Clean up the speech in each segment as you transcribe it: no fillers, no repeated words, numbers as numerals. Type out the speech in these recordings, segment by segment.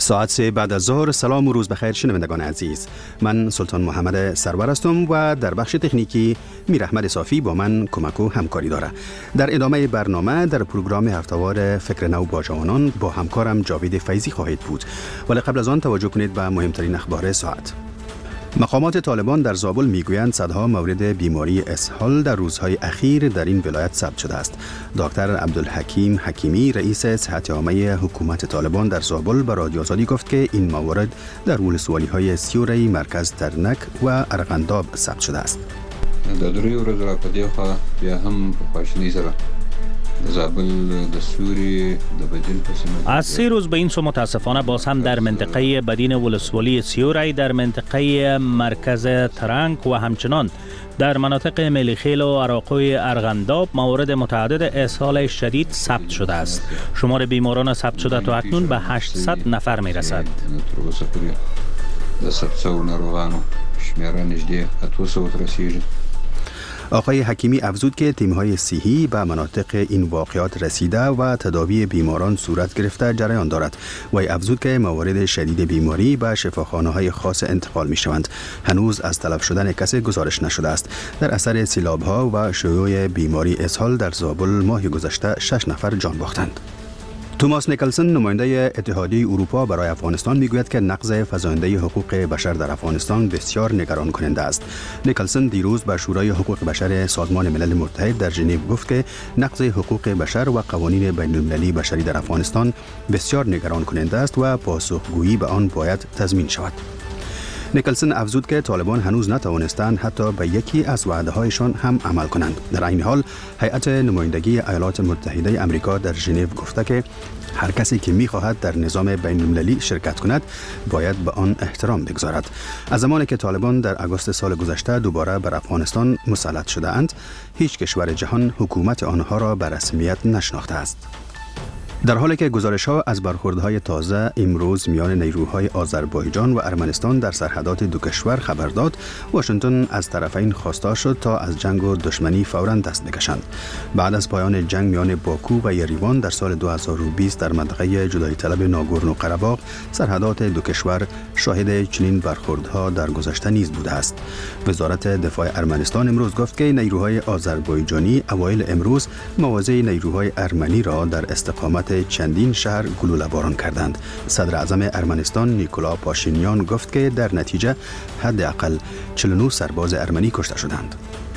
ساعت 3 بعد از ظهر. سلام و روز بخیر شنوندگان عزیز. من سلطان محمد سرور هستم و در بخش تکنیکی میر احمد صافی با من کمک و همکاری داره. در ادامه برنامه در پروگرام هفته‌وار فکر نو با جوانان با همکارم جاوید فیضی خواهید بود. ولی قبل از آن توجه کنید به مهمترین اخبار ساعت. مقامات طالبان در زابل میگویند صدها مورد بیماری اسهال در روزهای اخیر در این ولایت ثبت شده است. دکتر عبدالحکیم حکیمی رئیس صحت عامه حکومت طالبان در زابل به رادیو آزادی گفت که این موارد در ولسوالی‌های سیوری، مرکز ترنک و ارغنداب ثبت شده است. در دری ورځ را په دې خوا بیا هم په خواشینۍ سره از 3 روز به این سو متاسفانه باز هم در منطقه بدین ولسوالی سیوری، در منطقه مرکز ترنک و همچنان در مناطق ملیخیل و عراقوی ارغنداب موارد متعدد اسهال شدید ثبت شده است. شمار بیماران ثبت شده تا اکنون به 800 نفر می رسد. آقای حکیمی افزود که تیم‌های صحی به مناطق این واقعات رسیده و تداوی بیماران صورت گرفته جریان دارد. و افزود که موارد شدید بیماری به شفاخانه‌های خاص انتقال می‌شوند. هنوز از تلف شدن کسی گزارش نشده است. در اثر سیلاب‌ها و شیوع بیماری اسهال در زابل ماه گذشته 6 نفر جان باختند. توماس نیکلسن نماینده اتحادیه اروپا برای افغانستان میگوید که نقض فزاینده حقوق بشر در افغانستان بسیار نگران کننده است. نیکلسن دیروز به شورای حقوق بشر سازمان ملل متحد در ژنو گفت که نقض حقوق بشر و قوانین بین المللی بشری در افغانستان بسیار نگران کننده است و پاسخگویی به آن باید تضمین شود. نیکلسن افزود که طالبان هنوز نتوانستند حتی به یکی از وعده‌هایشان هم عمل کنند. در این حال هیئت نمایندگی ایالات متحده آمریکا در ژنو گفته که هر کسی که می‌خواهد در نظام بین‌المللی شرکت کند باید به آن احترام بگذارد. از زمانی که طالبان در آگوست سال گذشته دوباره بر افغانستان مسلط شده اند، هیچ کشور جهان حکومت آنها را به رسمیت نشناخته است. در حالی که گزارش‌ها از برخوردهای تازه امروز میان نیروهای آذربایجان و ارمنستان در سرحدات دو کشور خبر داد، واشنگتن از طرفین خواسته شد تا از جنگ و دشمنی فوراً دست بکشند. بعد از پایان جنگ میان باکو و یریوان در سال 2020 در منطقه جدایی طلب ناگورنو قره‌باغ، سرحدات دو کشور شاهد چنین برخوردها در گذشته نیز بوده است. وزارت دفاع ارمنستان امروز گفت که نیروهای آذربایجانی اوایل امروز مواضع نیروهای ارمنی را در استقامت چندین شهر گلوله باران کردند. صدر اعظم ارمنستان نیکولا پاشینیان گفت که در نتیجه حداقل 49 سرباز ارمنی کشته شدند.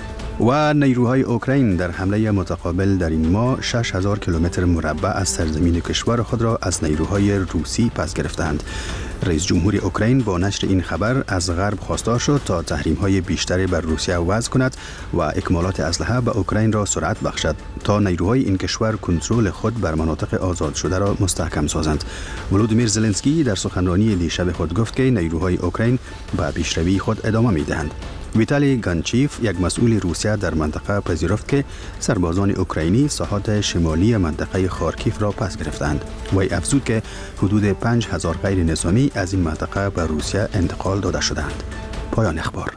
و نیروهای اوکراین در حمله متقابل در این ماه 6000 کیلومتر مربع از سرزمین کشور خود را از نیروهای روسی پس گرفتند. رئیس جمهور اوکراین با نشر این خبر از غرب خواسته شد تا تحریم‌های بیشتری بر روسیه وضع کند و اکمالات اسلحه به اوکراین را سرعت بخشد تا نیروهای این کشور کنترل خود بر مناطق آزاد شده را مستحکم سازند. ولودیمیر زلنسکی در سخنرانی دیشب خود گفت که نیروهای اوکراین به پیشروی خود ادامه می‌دهند. ویتالی گانچیف، یک مسئول روسیه در منطقه، پذیرفت که سربازان اوکراینی ساحات شمالی منطقه خارکیف را پس گرفتند. و افزود که حدود 5000 غیر نظامی از این منطقه به روسیه انتقال داده شدند. پایان اخبار.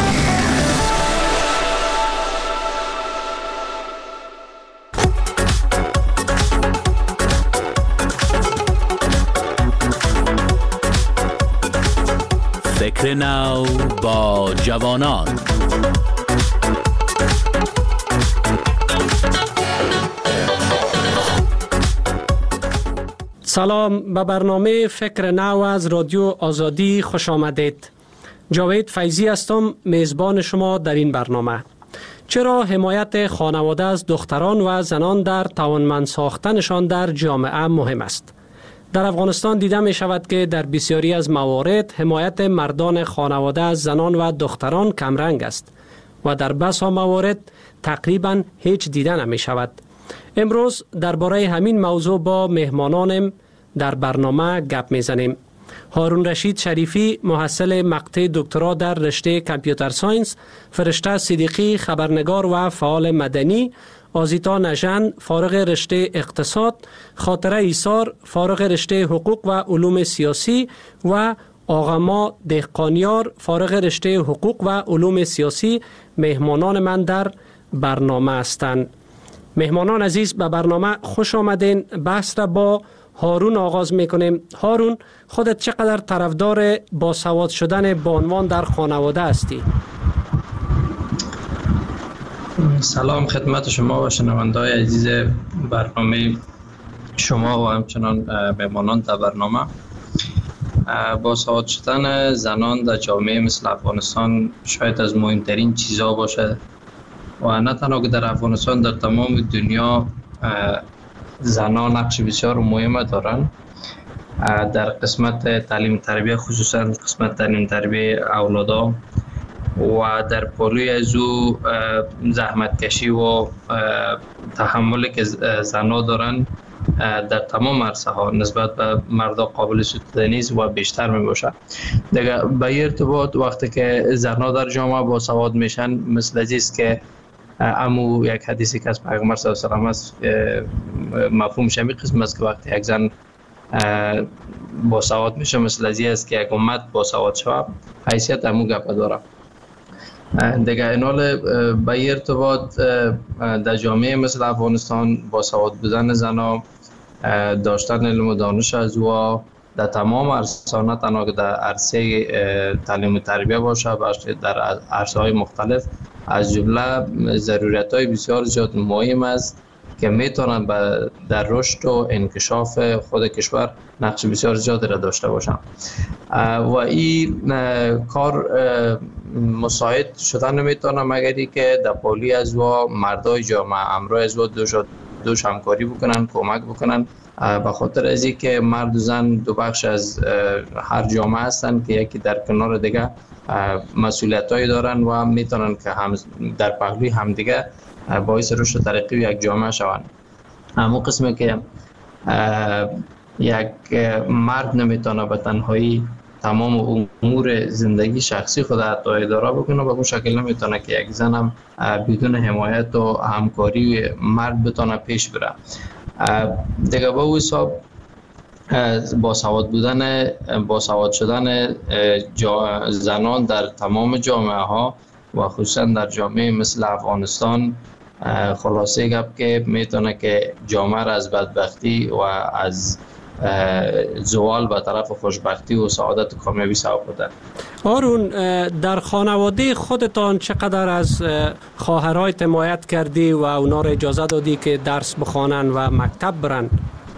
فکر نو با جوانان. سلام، به برنامه فکر نو از رادیو آزادی خوش آمدید. جاوید فیضی هستم، میزبان شما در این برنامه. چرا حمایت خانواده از دختران و زنان در توانمند ساختنشان در جامعه مهم است؟ در افغانستان دیده می شود که در بسیاری از موارد حمایت مردان خانواده از زنان و دختران کمرنگ است و در بسا موارد تقریبا هیچ دیده نمی شود. امروز درباره همین موضوع با مهمانانم در برنامه گپ می زنیم. هارون رشید شریفی، محصل مقطع دکترا در رشته کامپیوتر ساینس، فرشته صدیقی، خبرنگار و فعال مدنی، آزیتا نژند، فارغ رشته اقتصاد، خاطره ایسار، فارغ رشته حقوق و علوم سیاسی و آقاما دهقانیار، فارغ رشته حقوق و علوم سیاسی مهمانان من در برنامه هستند. مهمانان عزیز، به برنامه خوش آمدین. بحث را با هارون آغاز میکنیم. هارون، خودت چقدر طرفدار باسواد شدن بانوان در خانواده هستی؟ سلام خدمت شما و شنونده‌های عزیز برنامه شما و همچنان مهمانان در برنامه. باسواد شدن زنان در جامعه مثل افغانستان شاید از مهمترین چیزها باشه و نه تنها که در افغانستان، در تمام دنیا زنان نقش بسیار مهم دارن در قسمت تعلیم تربیه، خصوصا قسمت تعلیم تربیه اولادا و در پالوی از او زحمت کشی و تحملی که زنها دارن در تمام عرصه ها نسبت به مردا قابل ستودنی نیست و بیشتر می باشه. دیگه به ارتباط وقتی که زنها در جامعه باسواد میشن، مثل است که امو یک حدیثی که از پیغمبر صلی الله علیه و آله است، مفهوم شمی قسم است که وقتی یک زن باسواد میشه، مثل است که یک امت باسواد شود، حیثیت امو گپ داره. دیگه اینال به ارتباط در جامعه مثل افغانستان باسواد بودن زنها، داشتن علم و دانش از او در تمام عرصه، نه تنها که در عرصه تعلیم و تربیه باشه، بلکه در عرصه های مختلف، از جمله ضرورت های بسیار زیاد مهم است که میتونن در رشد و انکشاف خود کشور نقش بسیار زیادی را داشته باشن و این کار مساعد شدن نمیتونه مگری که در پالی از و مردای جامعه همراه از و دوش همکاری بکنن، کمک بکنن، به خاطر از اینکه مرد و زن دو بخش از هر جامعه هستن که یکی در کنار دیگه مسئولیتایی دارن و میتونن که هم در پهلوی همدیگه باعث رشد و ترقی یک جامعه شوند. اما قسمی که یک مرد نمیتونه به تنهایی تمام امور زندگی شخصی خود حتی اداره بکنه، به اون شکل نمیتونه که یک زن هم بدون حمایت و همکاری مرد بتونه پیش بره. دیگه با حساب باسواد شدن زنان در تمام جامعه ها و خصوصا در جامعه مثل افغانستان، خلاصه گپ که میتونه که جامعه را از بدبختی و از زوال به طرف خوشبختی و سعادت و کامیابی سوق بده. هارون، در خانواده خودتان چقدر از خواهرایت حمایت کردی و اونا را اجازه دادی که درس بخوانن و مکتب برن؟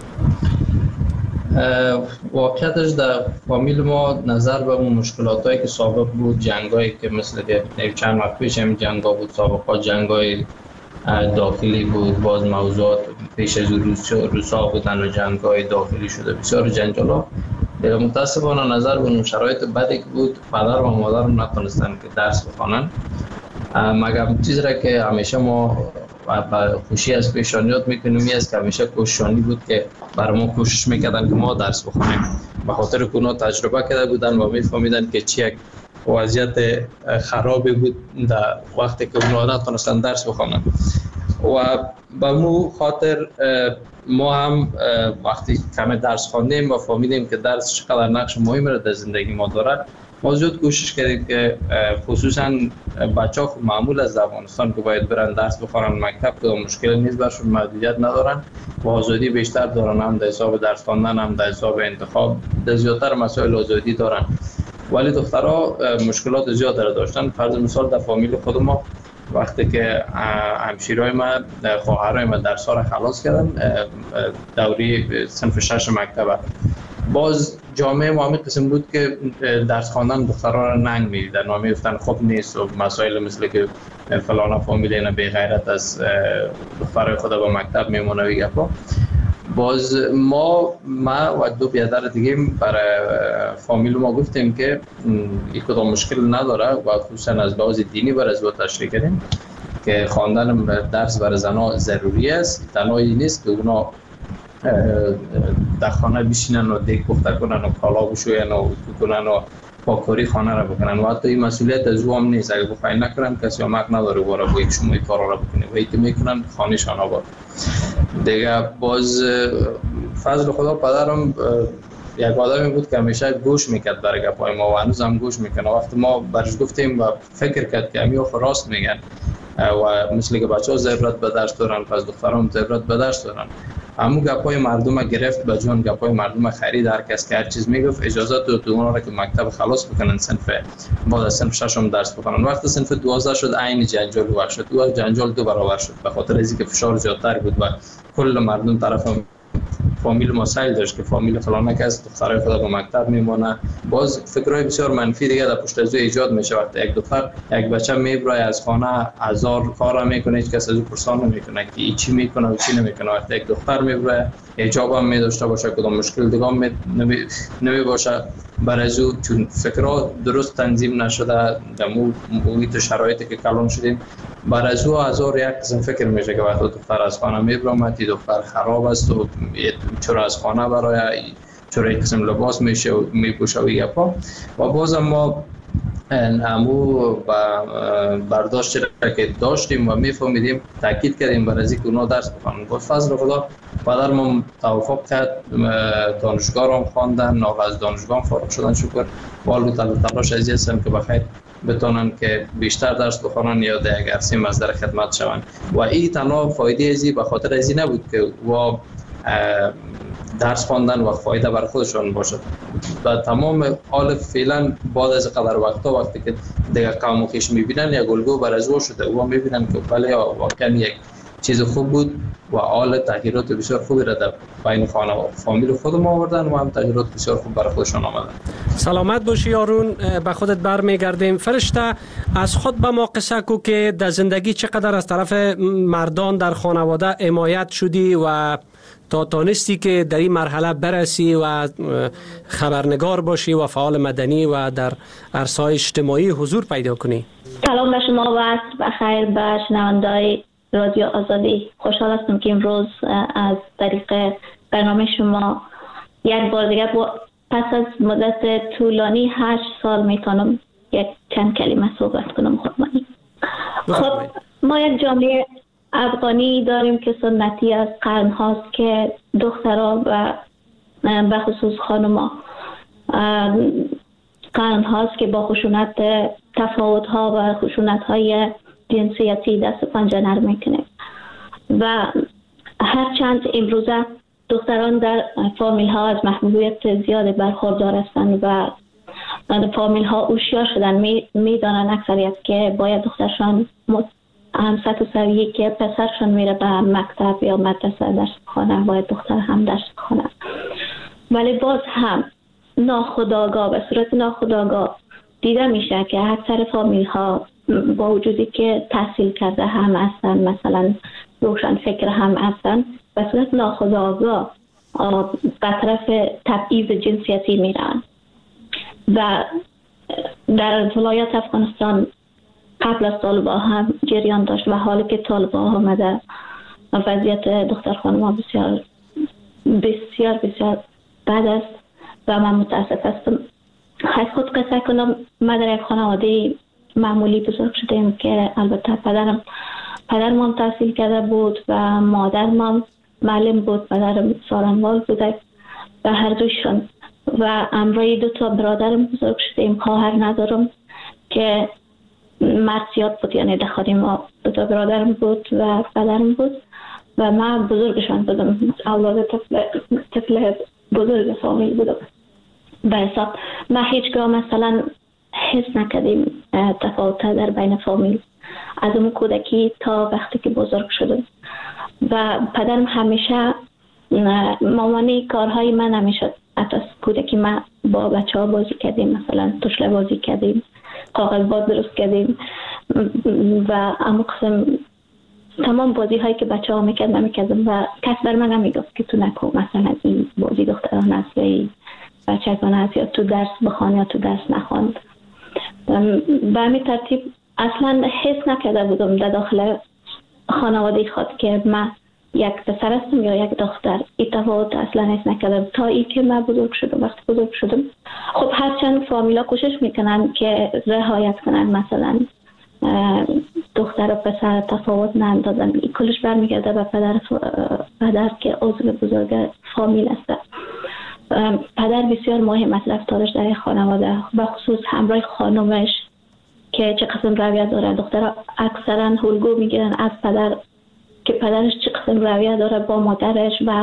واقعیتش در فامیل ما نظر به اون مشکلاتایی که سابق بود، جنگایی که مثل چند وقت پیش هم جنگا بود، سابقا جنگای داخلی بود، باز موضوعات پیش از روسا بودن و جنگای داخلی شده، بسیار جنجالا. متاسفانه نظر به اون شرایط بدی که بود، پدر و مادر نتونستن که درس بخوانن، مگر چیزی را که همیشه ما با خوشی از پیشانیات میکنیم این است که همیشه کوششانی بود که برای ما کوشش میکردن که ما درس بخونیم، به خاطر که اونا تجربه کرده بودن و میفهمیدن که چی یک وضعیت خرابی بود در وقتی که اونا نتونستن درس بخونن. و به مو خاطر ما هم وقتی کم درس خواندیم و فهمیدیم که درس چقدر نقش مهمی را در زندگی ما داره، ما زیاد کوشش کردیم که خصوصا بچه‌ها خود معمول از افغانستان که باید برن درس بخونن مکتب، که مشکل نیست، برشون محدودیت ندارن و آزادی بیشتر دارن، هم در حساب درس خواندن، هم در حساب انتخاب، در زیادتر مسائل آزادی دارن. ولی دخترها مشکلات زیاد داشتن. فرض مثال در فامیل خود ما وقتی که همشیرهای ما، خواهرای ما درس‌ها را خلاص کردن، دوره صنف 6 مکتب، باز جامعه ما همین قسم بود که درس خواندن دخترها را ننگ می‌دیدن و می‌گفتن خب نیست و مسائل مثل که فلان فامیل اینا بی غیرت از دخترای خود به مکتب میمونه و گپا. باز ما و دو برادر دیگه برای فامیل ما گفتیم که این کدام مشکل نداره و خصوصا از لحاظ دینی برای از تشریح کردیم که خواندن درس برای زنها ضروری است. تنهایی نیست که اونا در خانه بشینن و دیگ پخته کنن و کالا بشوین و کنن و پاکاری خانه را بکنن و حتی این مسئولیت از او هم نیست. اگه بخوای نکنن کسی هم حق نداره باره با یک شما این کارا را بکنه و ایتی میکنن خانه شان آباد. دیگه باز فضل خدا پدرم یک آدمی بود که همیشه گوش میکرد برای گپای ما و هنوز هم گوش میکنه. وقتی ما برش گفتیم و فکر کرد که همیو راست میگن و مثل که بچه ها ضرورت به درس دارن، پس دختران ضرورت به درس دارن. همون گپای مردم گرفت به جان، گپای مردم خرید، هر کس که هر چیز میگفت اجازه داد اونا را که مکتب خلاص بکنن، صنف بعد از صنف 6 درس بخونن. وقتی صنف 12 شد عین جنجال وقت شد و جنجال دو برابر شد به خاطر از اینکه فشار زیادتر بود و کل مردم طرف فامیل ما سایل داشت که فامیل فلان کس دخترای خدا به مکتب میمونه. باز فکرای بسیار منفی دیگه در پشت از او ایجاد میشه. وقتی یک دختر یک بچه میبره از خانه هزار کار میکنه، هیچ کس از او پرسان نمیکنه که این چی میکنه و چی نمیکنه. وقتی یک دختر میبره حجاب هم میداشته باشه، کدام مشکل دیگه نمی باشه برای از او، چون فکرها درست تنظیم نشده در محیط شرایطی که کلان شدیم، برای از او هزار یک قسم فکر میشه که وقتی دختر از خانه میبره تی دختر خراب است و چرا از خانه برای چرا یک قسم لباس میشه و میپوشه و گپا. و باز ما همو برداشت که داشتیم و میفهمیدیم، تاکید کردیم برای از اینکه اونا درس بخونن. با فضل خدا پدر ما توافق کرد، دانشگاه هم خواندن، ناقل از دانشگاه فارغ شدن شکر. والو تلاش از هستم که بخیر بتونن که بیشتر درس بخونن یا در یک عرصه مصدر خدمت شون. و این تنها فایده ازی به خاطر ازی نبود که و درس خواندن و فایده برای خودشون باشد. و تمام حال فعلا بعد از قدر وقتی که دیگه قوم خویش میبینن یا گلگو بر از او شده و میبینن که بله واقعا یک چیز خوب بود و حال تغییرات بسیار خوبی را در بین خانه و فامیل خودم آوردن و هم تغییرات بسیار خوب برای خودشان آمدن. سلامت باشی یارون، به خودت برمیگردیم. فرشته، از خود به ما قصه کو که در زندگی چقدر از طرف مردان در خانواده حمایت شدی و تا تانستی که در این مرحله برسی و خبرنگار باشی و فعال مدنی و در عرصه‌های اجتماعی حضور پیدا کنی. سلام به شما و بخیر به شنونده‌های رادیو آزادی. خوشحال هستم که امروز از طریق برنامه شما یک بار دیگه پس از مدت طولانی 8 سال میتونم یک چند کلمه صحبت کنم خودمانی. خب ما یک جامعه افغانی داریم که سنتی از قرن هاست که دخترها و به خصوص خانوما قرن هاست که با خشونت تفاوت ها و خشونت های جنسیتی دست پنجه نرم میکنه و هرچند امروزه دختران در فامیل ها از محبوبیت زیاد برخوردار هستند و فامیل ها هوشیار شدن، میدانن اکثریت که باید دخترشان هم سطح سویه که پسرشان میره به مکتب یا مدرسه درس بخونه، باید دختر هم درس بخونه. ولی باز هم ناخودآگاه به صورت ناخودآگاه دیده میشه که اکثر فامیل ها با وجودی که تحصیل کرده هم هستن، مثلا روشن فکر هم هستن، به صورت ناخودآگاه به طرف تبعیض جنسیتی میرن. و در ولایت افغانستان قبل از طالبا هم جریان داشت و حالی که طالبا آمده وضعیت دختر خانم بسیار بسیار بسیار بد است و من متاسف هستم. از خود قصه کنم، ما در یک خانواده معمولی بزرگ شدیم که البته پدرم تحصیل کرده بود و مادرم معلم بود، پدرم سارنوال بوده و هر دوشون و همراه 2 برادرم بزرگ شدیم. خواهر ندارم که مرد زیاد بود، یعنی دخاری ما 2 برادرم بود و پدرم بود و من بزرگشان بودم، اولاد طفل بزرگ فامیل بودم. به حساب ما هیچگاه مثلا حس نکردیم تفاوت در بین فامیل از اون کودکی تا وقتی که بزرگ شدم. و پدرم همیشه مامانی کارهای من نمیشد. حتی از کودکی ما با بچه ها بازی کردیم، مثلا توشله بازی کردیم، کاغذ باز درست کردیم و اما قسم تمام بازی هایی که بچه ها میکرد نمیکردم و کس بر من نمیگفت که تو نکن، مثلا این بازی دختران است یا این بچگان است یا تو درس بخوان یا تو درس نخواند. به همین ترتیب اصلا حس نکرده بودم در داخل خانواده خود که من یک پسر هستم یا یک دختر. این تفاوت اصلا حس نکردم تا ای که من بزرگ شدم. وقتی بزرگ شدم خب هرچند فامیلا کوشش میکنن که رعایت کنن، مثلا دختر و پسر تفاوت ناندازن، این کلش برمیگرده به پدر که عضو بزرگ فامیل است. پدر بسیار مهم است رفتارش در خانواده، به خصوص همراه خانومش که چه قسم رویت داره. دخترها اکثرا الگو میگیرن از پدر که پدرش چه قسم رویه داره با مادرش و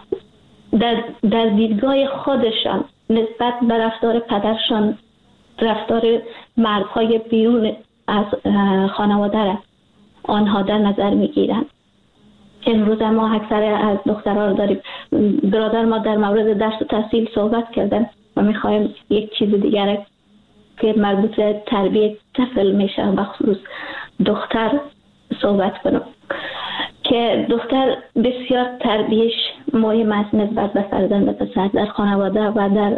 در دیدگاه خودشان نسبت به رفتار پدرشان رفتار مردهای بیرون از خانواده آنها در نظر میگیرند. امروز ما اکثر از دخترها رو داریم. برادر ما در مورد درس و تحصیل صحبت کردن و میخوایم یک چیز دیگر که مربوط به تربیت طفل میشه و خصوص دختر صحبت کنم که دختر بسیار تربیتش مهم است نسبت به فرزند پسر در خانواده و در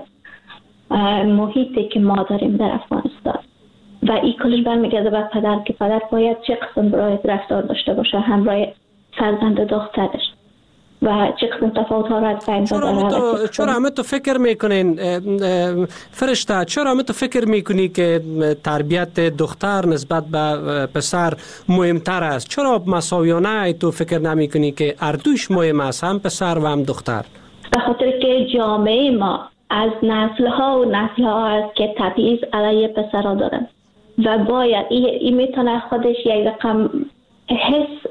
محیطی که ما داریم در افغانستان و این کلش برمیگرده به پدر که پدر باید چه قسم برای رفتار داشته باشه همراه فرزند دخترش و چه قسم تفاوت ها را از بین ببره. چرا همه تو فکر میکنین فرشته، چرا همه تو فکر میکنی که تربیت دختر نسبت به پسر مهمتر است؟ چرا مساویانه تو فکر نمیکنی که اردوش مهم است، هم پسر و هم دختر؟ به خاطر که جامعه ما از نسل ها است که تبعیض علیه پسرها دارن و باید این میتونه خودش یک رقم حس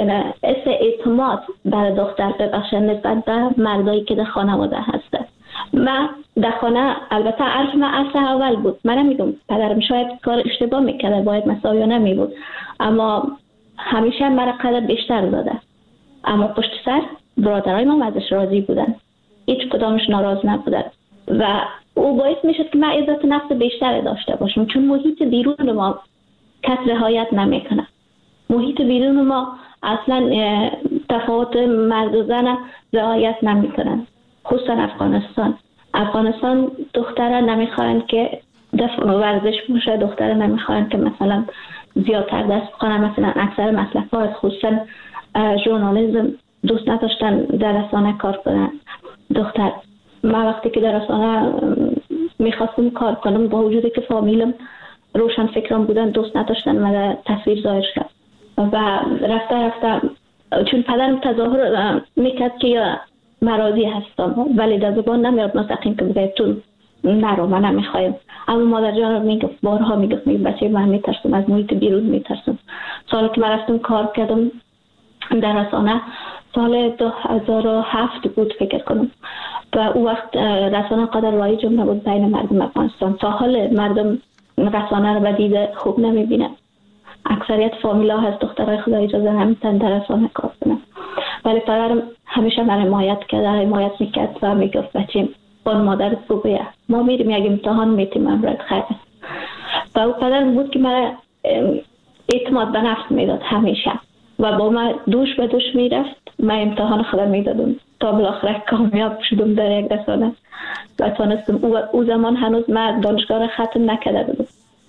اعتماد برای دختر ببخشه نسبت به مردایی که در خانواده هسته. من در خانه البته عرف من اصل اول بود، من نمیدونم پدرم شاید کار اشتباه میکرده، باید مساویانه میبود، اما همیشه مرا قدر بیشتر داده. اما پشت سر برادرای ما ازش راضی بودن، هیچ کدامش ناراض نبودن و او باعث میشد که من عزت نفس بیشتر داشته باشم، چون محیط بیرون ما کس رعایت نمیکنه. محیط بیرون ما اصلا تفاوت مرد و زن رعایت نمیکنن، خصوصا افغانستان دختره نمیخواین که ورزش باشه، دختره نمیخواین که مثلا زیادتر دست بخونن، مثلا اکثر مسلک‌ها خصوصا ژورنالیسم دوست نداشتن در رسانه کار کنن دختر. من وقتی که در رسانه میخواستم کار کنم با وجودی که فامیلم روشن فکران بودن دوست نداشتن من در تصویر ظاهر شد و رفته چون پدرم تظاهر میکرد که یا مرازی هستم ولی در زبان نمیاد مستقیم که بگه تو نرو من نمیخوایم، اما مادر جان میگفت بارها میگفت بچه من میترسم از محیط بیرون میترسم. سالی که من رفتم کار کردم در رسانه سال 2007 بود فکر کنم و او وقت رسانه قدر رایج نبود بین مردم افغانستان. تا حال مردم رسانه رو به دید خوب نمیبینن، اکثریت فامیلا هست دخترای خدا اجازه نمیتن در رسانه کار کنن، ولی پدرم همیشه من حمایت میکرد و میگفت بچه بان مادرت بگویه ما میریم یک امتحان میتیم امرد خیلی و او پدرم بود که من اعتماد به نفس میداد همیشه و با من دوش به دوش میرفت، من امتحان خودم میدادم تا بالاخره کامیاب شدم در یک رسانه و تانستم. او زمان هنوز من دانشگاه ختم نکرده بودم.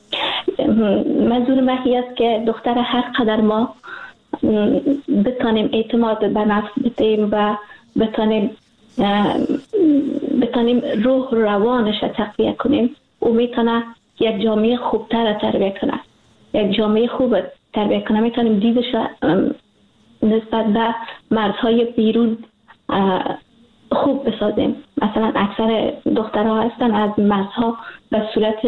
منظور من است که دختر هر قدر ما بتانیم اعتماد به نفس بدیم و بتانیم روح روانش تقویت کنیم، او میتونه یک جامعه خوبتر تربیت کنه، یک جامعه خوب تربیت کنه. میتونیم دیدش نسبت به مردهای بیرون خوب بسازیم. مثلا اکثر دخترها هستن از مردها به صورت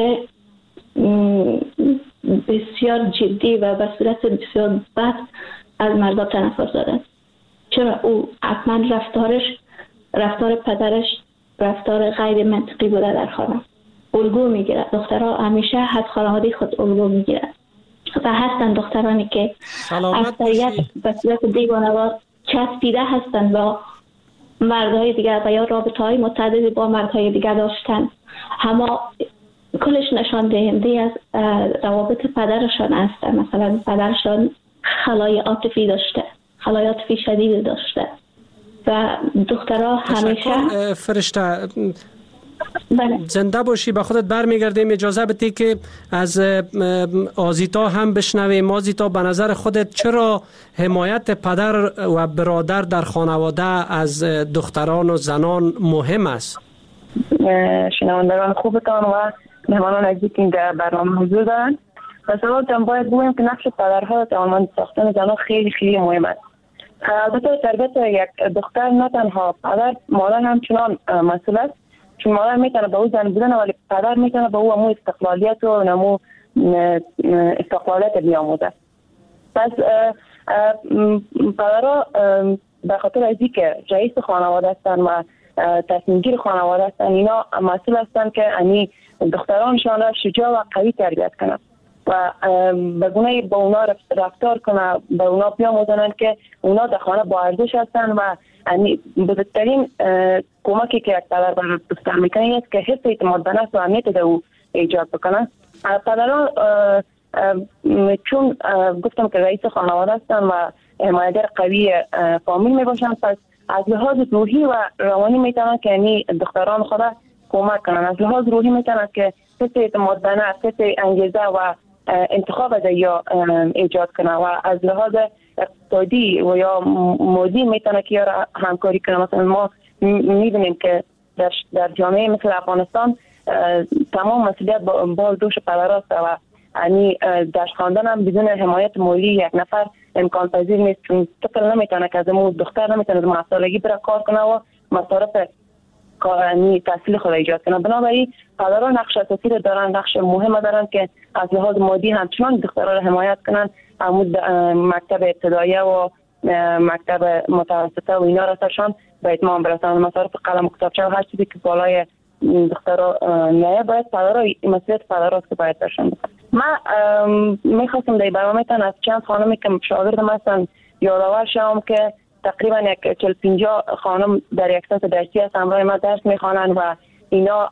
بسیار جدی و به صورت بسیار بد از مردا تنفر دارن. چرا او حتما رفتار پدرش رفتار غیر منطقی بوده در خانه، الگو میگیره. دخترها همیشه از خانواده خود الگو میگیرن و هستن دخترانی که اکثریت به صورت دیوانه‌وار چسبیده هستن با مردهای دیگر و یا رابطه‌های متعددی با مردهای دیگر داشتن، اما کلش نشان دهنده از روابط پدرشان است. مثلا پدرشان خلای عاطفی داشته، خلای عاطفی شدید داشته و دخترها همیشه فرشته زنده باشی. به خودت برمیگردیم. اجازه بدی که از آزیتا هم بشنویم. آزیتا، به نظر خودت چرا حمایت پدر و برادر در خانواده از دختران و زنان مهم است؟ شنوندگان خوبتان و مهمانان عزیزی که در برنامه حضور دارند، در سوالتان باید بگویم که نقش پدرها در توانمند ساختن زنان خیلی خیلی مهم است. البته تربیت یک دختر نه تنها پدر، مادر همچنان مسئول است، چون مادر میتونه به او زن بودن ولی پدر میتونه به او استقلالیت و نمو استقلالیت بیاموزه. پس پدرها به خاطر از اینکه رئیس خانواده هستند و تصمیم گیر خانواده هستند، اینا مسئول هستند که دخترانشان را شجاع و قوی تربیت کنند و به گونه با اونا رفتار کنه، به اونا بیاموزنن که اونا در خانه با ارزش هستن و بزرگترین کمکی که یک پدر برای دختر میکنه است که حس اعتماد به نفس و امنیت در او ایجاد بکنه. پدران چون گفتم که رئیس خانواده هستن و حمایتگر قوی فامیل میباشن، پس از لحاظ روحی و روانی میتونن که یعنی دختران خود کمک کنن. از لحاظ روحی میتونن که حس اعتماد به نفس، حس انگیزه و انتخاب یا ایجاد کنه و از لحاظ اقتصادی و یا مادی میتونه که یا همکاری کنه. مثلا ما میبینیم که در جامعه مثل افغانستان تمام مسئولیت بال دوش پدراست و یعنی درس خواندن هم بدون حمایت مالی یک نفر امکان پذیر نیست، چون طفل نمیتونه که از دختر نمیتونه از 9 سالگی بره کار کنه و مصارف یعنی تحصیل خود ایجاد کنه. بنابراین پدران نقش اساسی دارن، نقش مهم دارن که از لحاظ مادی همچنان دختران را حمایت کنن، مکتب ابتداییه و مکتب متوسطه و اینا را سرشان به اتمام برسانن. مصارف قلم و کتابچه و هر چیزی که بالای دخترها نیه باید پدرها مسئولیت پدرهاست که باید سرشان بکنن. من میخواستم در برنامه‌تان از چند خانمی که شاگردم هستن یادآور شوم که تقریبا 40-50 خانم در یک سطح درسی هست همراه ما درس میخوانن و اینا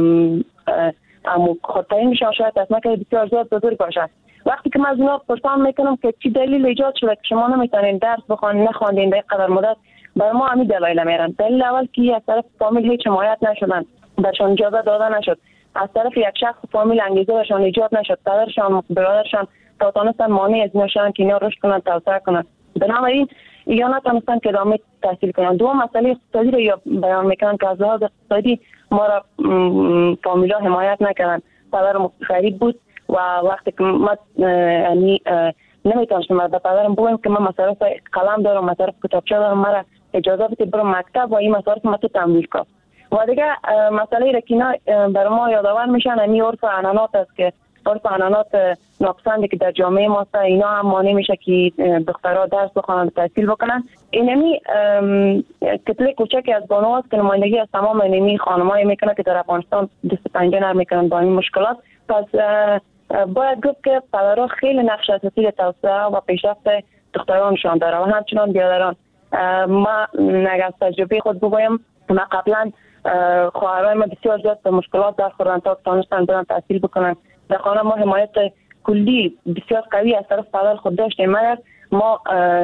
خودترین میشن شاید تصمیم که بسیار زیاد بزرگ باشد. وقتی که من از اونا پرسان میکنم که چی دلیل ایجاد شده که شما نمیتونین درس بخوانید، نخواندین در قدر مدت، برای ما همین دلایل میرن. دلیل اول که از طرف فامیل هیچ حمایت نشدن، برشان اجازه داده نشد، از طرف یک شخص فامیل انگیزه برشان ایجاد نشد، پدرشان برادرشان توانستن مانع از نشدن که اینا رشد کنن، توسعه کنن. بنابراین یا نتونستن که ادامه تحصیل کنن. دوم مسئله اقتصادی رو یا بیان میکنن که از لحاظ اقتصادی ما را فامیلا حمایت نکردن. پدرم غریب بود و وقتی که ما یعنی نمیتونستم به پدرم بگم که من مصارف قلم دارم، مصارف کتابچه دارم، مرا اجازه بده برم مکتب و این مصارف ما تو تامین کنم. و دیگه مسئله را که اینا بر ما یادآور میشن همین عرف عنعنات است که عرف عنعنات ناپسندی که در جامعه ما هست، اینا هم مانع میشه که دخترها درس بخونن، تحصیل بکنن. اینمی کتله کوچکی از بانو است که نمایندگی از تمام اینمی خانمایی میکنه که در افغانستان دست پنجه نرم میکنن با این مشکلات. پس باید گفت که پدرها خیلی نقش اساسی در توسعه و پیشرفت دخترانشان داره و همچنان برادران. ما نگه از تجربه خود بگویم، ما قبلا خواهرای ما بسیار زیاد به مشکلات در خوردن تا تانستن برن تحصیل بکنن. در خانه ما حمایت کلی بسیار قوی از طرف پدر خود داشتیم، مگر ما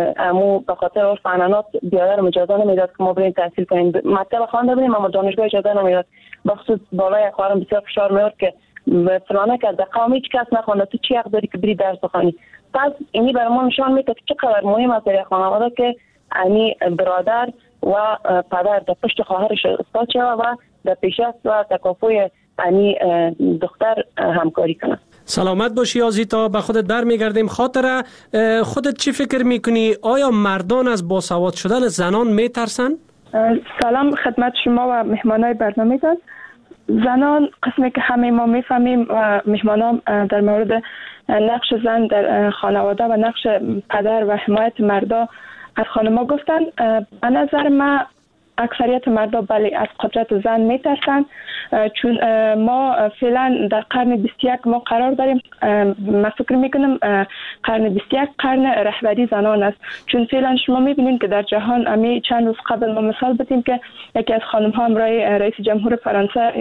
به خاطر عرف عنعنات برادرم اجازه نمیداد که ما بریم تحصیل کنیم. مکتب خوانده بودیم اما دانشگاه اجازه نمیداد. بخصوص بالای خواهرم بسیار فشار میاد که فلانه که در قوم هیچ کس نخوانده، تو چی حق داری که بری درس بخوانی؟ پس اینی برای ما نشان میده که چقدر مهم است در خانواده که یعنی برادر و پدر در پشت خواهرش استاد شود و در پیشرفت و تکافؤ یعنی دختر همکاری کنه. سلامت باشی آزیتا، به خودت برمیگردیم. خاطره خودت چی فکر میکنی؟ آیا مردان از باسواد شدن زنان میترسن؟ سلام خدمت شما و مهمانای برنامه دان. زنان قسمی که همه ما میفهمیم و مهمانان در مورد نقش زن در خانواده و نقش پدر و حمایت مردا از خانما گفتن. به نظر من اکثریت مردا بله از قدرت زن میترسن، چون ما فعلا در قرن 21 ما قرار داریم. من فکر میکنم قرن 21 قرن رهبری زنان است، چون فعلا شما میبینید که در جهان امی چند روز قبل ما مثال بدیم که یکی از خانم ها همراه رئیس جمهور فرانسه،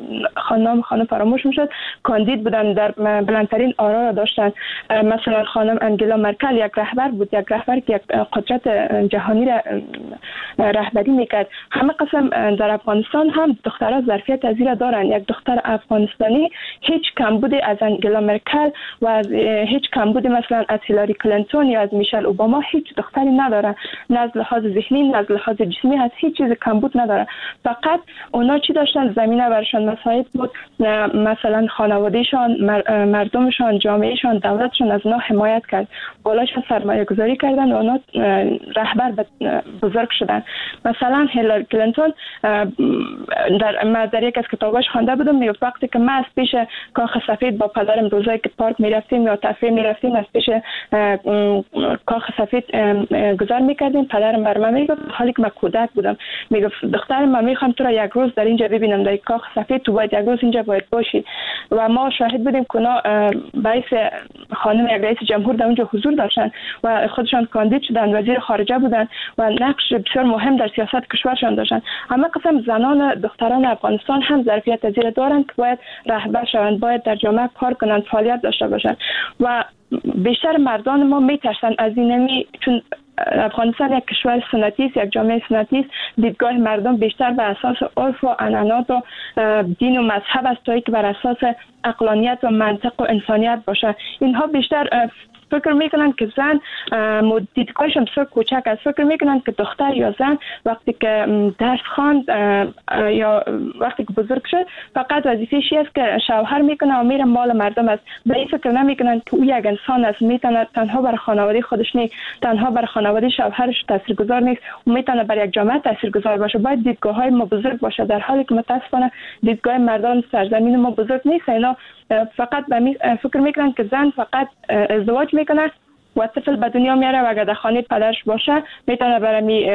خانم فراموش میشد، کاندید بودن، در بلندترین آرا را داشتن. مثلا خانم انگلا مرکل یک رهبر بود، یک رهبر که یک قدرت جهانی را رهبری میکرد. همه قسم در افغانستان هم دخترها ظرفیت از این دارن. یک دختر افغانستانی هیچ کمبودی از انگلا مرکل و از هیچ کمبودی مثلا از هیلاری کلینتون یا از میشل اوباما هیچ دختری نداره. نه از لحاظ ذهنی نه از لحاظ جسمی هست، هیچ چیز کمبود نداره. فقط اونا چی داشتن؟ زمینه برشان مساعد بود، مثلا خانوادهشان، مردمشان، جامعهشان، دولتشان از اونا حمایت کرد، بالاشان سرمایه گذاری کردن و اونا رهبر بزرگ شدن. باشن. مثلا هیلاری کلینتون در یک از کتاباش خوانده بودم، میگه وقتی که من از پیش کاخ سفید با پدرم روزایی که پارک میرفتیم یا تفریح میرفتیم از پیش کاخ سفید گذار میکردیم، پدرم بر من میگفت حالی که من کودک بودم، میگفت دخترم من میخوام تو را یک روز در اینجا ببینم، در کاخ سفید تو باید یک روز اینجا باید باشی. و ما شاهد بودیم که اونا باعث خانم یک رئیس جمهور در اونجا حضور داشتن و خودشان کاندید شدن، وزیر خارجه بودن و نقش بسیار مهم در سیاست کشورشان داشتن. همه قسم زنان دختران افغانستان هم ظرفیت زیر دارند که باید رهبر شوند، باید در جامعه کار کنند، فعالیت داشته باشند. و بیشتر مردان ما میترسند از اینمی، چون افغانستان یک کشور سنتی است، یک جامعه سنتی است، دیدگاه مردم بیشتر بر اساس عرف و عنعنات و دین و مذهب است تا اینکه بر اساس عقلانیت و منطق و انسانیت باشه. اینها بیشتر فکر میکنن که زن دیدگاهشون بسیار کوچک است، فکر میکنن که دختر یا زن وقتی که درس خواند یا وقتی که بزرگ شد فقط وظیفه‌ش است که شوهر میکنه و میره مال مردم است. به این فکر نمیکنن که او یک انسان است، میتونه تنها بر خانواده خودش نیست، تنها بر خانواده شوهرش تاثیرگذار نیست، و میتونه بر یک جامعه تاثیرگذار باشه. باید دیدگاه‌های ما بزرگ باشه، در حالی که متاسفانه دیدگاه مردان سرزمین ما بزرگ نیست. اینا فقط فکر میکنن که زن فقط ازدواج میکنه و طفل به دنیا میاره و اگر در خانه پدرش باشه میتونه برای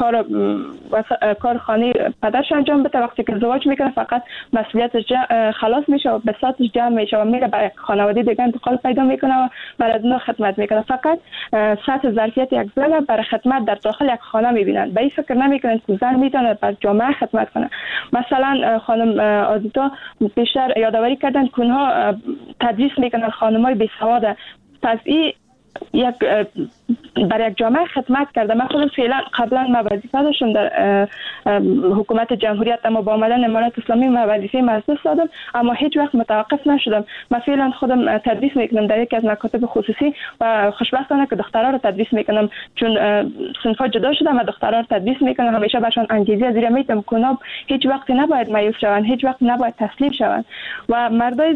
کار خانه پدرش انجام بده. وقتی که ازدواج میکنه فقط مسئولیتش خلاص میشه و بساطش جمع میشه و میره برای خانواده دیگه انتقال پیدا میکنه و برای اونها خدمت میکنه. فقط سطح ظرفیت یک زن برای خدمت در داخل یک خانه میبینن، به این فکر نمیکنن که زن میتونه بر جامعه خدمت کنه. مثلا خانم آزیتا بیشتر یادآوری کردن که اونها تدریس میکنن خانمای بیسواد، پس این برای یک جامعه خدمت کرده. من خودم فعلا قبلا وظیفه داشتم در حکومت جمهوریت، اما با آمدن امارات اسلامی وظیفه از دست دادم، اما هیچ وقت متوقف نشدم. من فعلا خودم تدریس میکنم در یک از مکاتب خصوصی و خوشبختانه که دخترها رو تدریس میکنم، چون صنفا جدا شدم و دخترها رو تدریس میکنم. همیشه برشان انگیزه زیر میتم که هیچ وقت نباید مایوس شوند، هیچ وقت نباید تسلیم شوند. و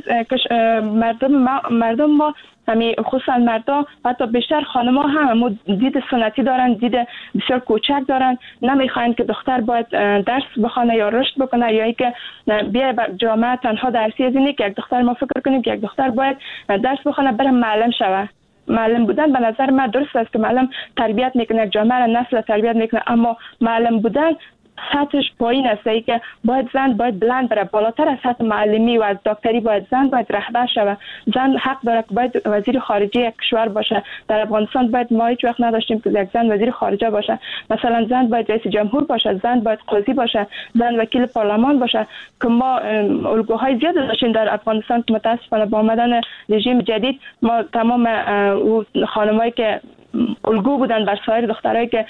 مردم ما همین خصوصا مردا حتی بیشتر خانم‌ها هم دید سنتی دارن، دید بسیار کوچک دارن، نمیخواین که دختر باید درس بخونه یا رشد بکنه یا اینکه بیا جامعه تنها درسی از اینه که یک دختر ما فکر کنیم که یک دختر باید درس بخونه بره معلم شوه. معلم بودن به نظر من درست است که معلم تربیت میکنه، یک جامعه را نسل تربیت میکنه، اما معلم بودن سطحش پایین است، که باید زن باید بلند بره، بالاتر از سطح معلمی و از دکتری باید زن باید رهبر شود. زن حق داره که باید وزیر خارجه یک کشور باشه. در افغانستان باید ما هیچ وقت نداشتیم که یک زن وزیر خارجه باشه. مثلا زن باید رئیس جمهور باشه، زن باید قاضی باشه، زن وکیل پارلمان باشه، که ما الگوهای زیاد داشتیم در افغانستان که متاسفانه با آمدن رژیم جدید ما تمام خانمایی که الگو بودن بر سایر دخترایی که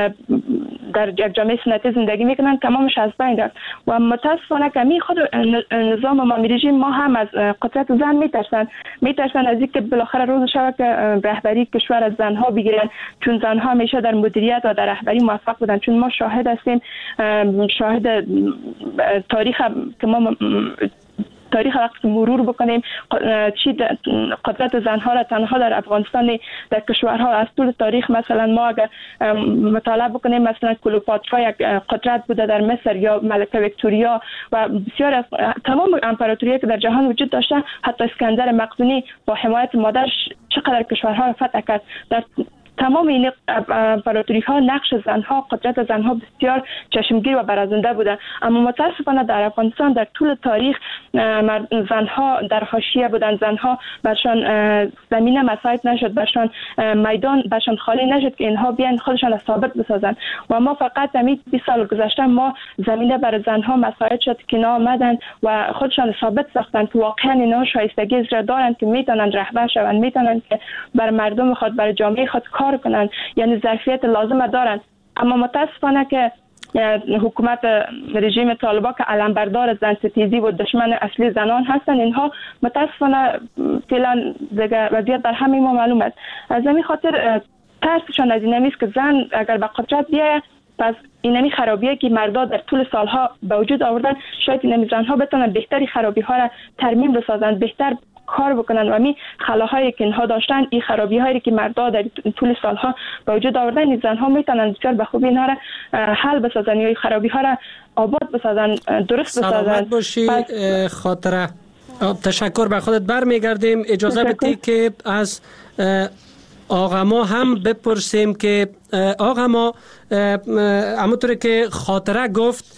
در یک جامعه سنتی زندگی میکنن تمامش از بین رفت. و متاسفانه که خود نظام امامی رژیم ما هم از قدرت زن میترسن از اینکه بالاخره روز شب که رهبری کشور از زنها بگیرن، چون زنها همیشه در مدیریت و در رهبری موفق بودن. چون ما شاهد هستیم، شاهد تاریخ که ما تاریخ وقت مرور بکنیم چی قدرت زنها را تنها در افغانستان در کشورها از طول تاریخ، مثلا ما اگر مطالعه بکنیم مثلا کلوپاترا یک قدرت بوده در مصر یا ملکه ویکتوریا و بسیار از تمام امپراتوری‌ها که در جهان وجود داشته، حتی اسکندر مقدونی با حمایت مادرش چقدر کشورها را فتح کرد. در تمام این امپراتوری‌ها نقش زنها، قدرت زنها بسیار چشمگیر و برازنده بوده. اما متاسفانه در افغانستان در طول تاریخ زنها در حاشیه بودن، زنها برشان زمینه مساعد نشد، برشان میدان برشان خالی نشد که اینها بیان خودشان را ثابت بسازن. و ما فقط در 20 سال گذشته ما زمینه برای زنها مساعد شد که اینا آمدن و خودشان ساخت ساختن که واقعا اینا شایستگی زیاد دارن که میتونن رهبر شوند، میتونن که بر مردم خود، بر جامعه خود کار کنن، یعنی ظرفیت لازم دارن. اما متاسفانه که حکومت رژیم طالبان که علمبردار زن ستیزی و دشمن اصلی زنان هستند، اینها متاسفانه فعلا وضعیت در همه ما معلوم است. از همین خاطر ترسشان از این است که زن اگر به قدرت بیاید، پس اینمی خرابیه که مردا در طول سالها به وجود آوردن، شاید اینمی زنها بتونن بهتری خرابی ها را ترمیم بسازند، بهتر کار بکنن و می خلاهایی که اینها داشتن، این خرابی هایی که مردا در طول سالها به وجود آوردن، این زنها میتونن بسیار به خوبی اینها را حل بسازن یا خرابی ها را آباد بسازن، درست بسازن. سلامت باشی خاطره. تشکر. به خودت برمیگردیم. اجازه بدی که از آقا ما هم بپرسیم که آقا ما همونطور که خاطره گفت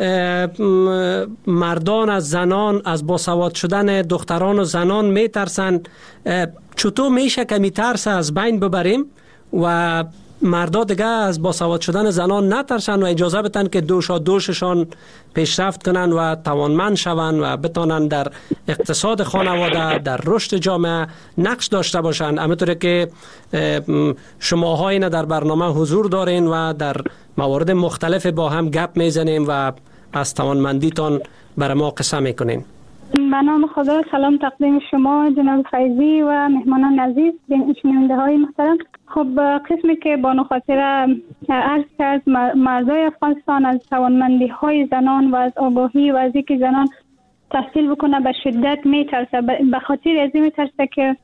مردان از زنان، از باسواد شدن دختران و زنان میترسن. چطور میشه که میترس از بین ببریم و مردا دیگه از باسواد شدن زنان نترسن و اجازه بدن که دوششان پیشرفت کنن و توانمند شون و بتونن در اقتصاد خانواده، در رشد جامعه نقش داشته باشن. همونطور که شماها اینا در برنامه حضور دارین و در موارد مختلف با هم گپ میزنیم و از توانمندیتان برای ما قصه میکنین. به نام خدا، سلام تقدیم شما جناب فیضی و مهمانان عزیز، شنونده های محترم. خب قسمی که بانو خاطره عرض کرد، مردای افغانستان از توانمندی های زنان و از آگاهی و از اینکه زنان تحصیل بکنه به شدت میترسه. به خاطر از این میترسه که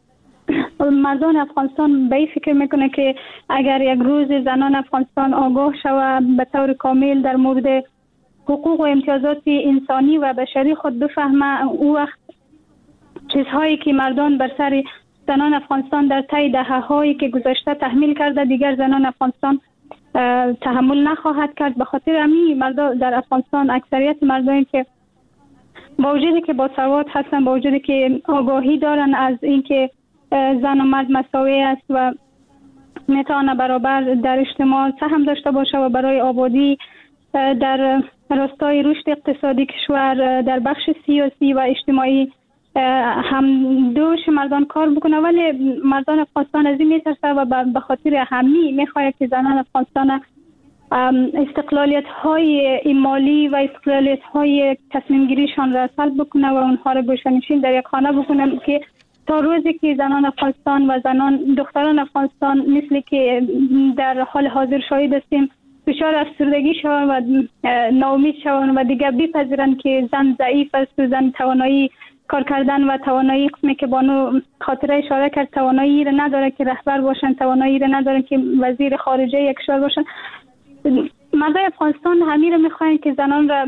مردان افغانستان به این فکر میکنه که اگر یک روز زنان افغانستان آگاه شود به طور کامل در مورد حقوق و امتیازات انسانی و بشری خود بفهمه، او وقت چیزهایی که مردان بر سر زنان افغانستان در طی دهه‌هایی که گذشته تحمیل کرده دیگر زنان افغانستان تحمل نخواهد کرد. به خاطر همین مردان در افغانستان، اکثریت مردانی که با وجودی که باسواد هستن، با وجودی که آگاهی دارن از اینکه زن و مرد مساوی است و میتونه برابر در اجتماع سهم داشته باشه و برای آبادی در راستای رشد اقتصادی کشور در بخش سیاسی و اجتماعی هم دوش مردان کار بکنه، ولی مردان افغانستان از این میترسه و به خاطر همین میخواد که زنان افغانستان استقلالیت های مالی و استقلالیت های تصمیم گیریشان را سلب بکنه و اونها را گوشه‌نشین در یک خانه بکنه، که تا روزی که زنان افغانستان و دختران افغانستان مثل که در حال حاضر شاهد هستیم دچار افسردگی شوند و ناامید شوند و دیگر بپذیرند که زن ضعیف است و زن توانایی کار کردن و توانایی قسمی که بانو خاطره اشاره کرد توانایی را نداره که رهبر باشن، توانایی را نداره که وزیر خارجه یک کشور باشن. مردای افغانستان همین را میخواین که زنان را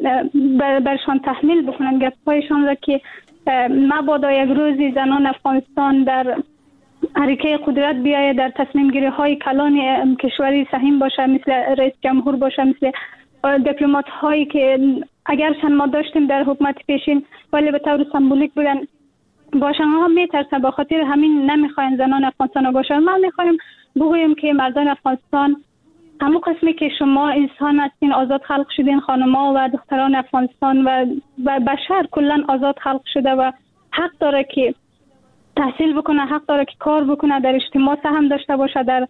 برشان تحمیل بکنن، گپ‌هایشان را که مبادا یک روزی زنان افغانستان در حرکه قدرت بیاید، در تصمیم گیری های کلان کشوری سهیم باشه، مثل رئیس جمهور باشه، مثل دیپلمات هایی که اگرچند ما داشتیم در حکومت پیشین ولی به طور سمبولیک بودن باشن، ها میترسن. با خاطر همین نمیخواین زنان افغانستان باشن. ما میخوایم بگوییم که مردان افغانستان همون قسمی که شما انسان هستین، آزاد خلق شدین، خانم‌ها و دختران افغانستان و بشر کلا آزاد خلق شده و حق داره که تحصیل بکنه، حق داره که کار بکنه، در اجتماع سهم داشته باشه، در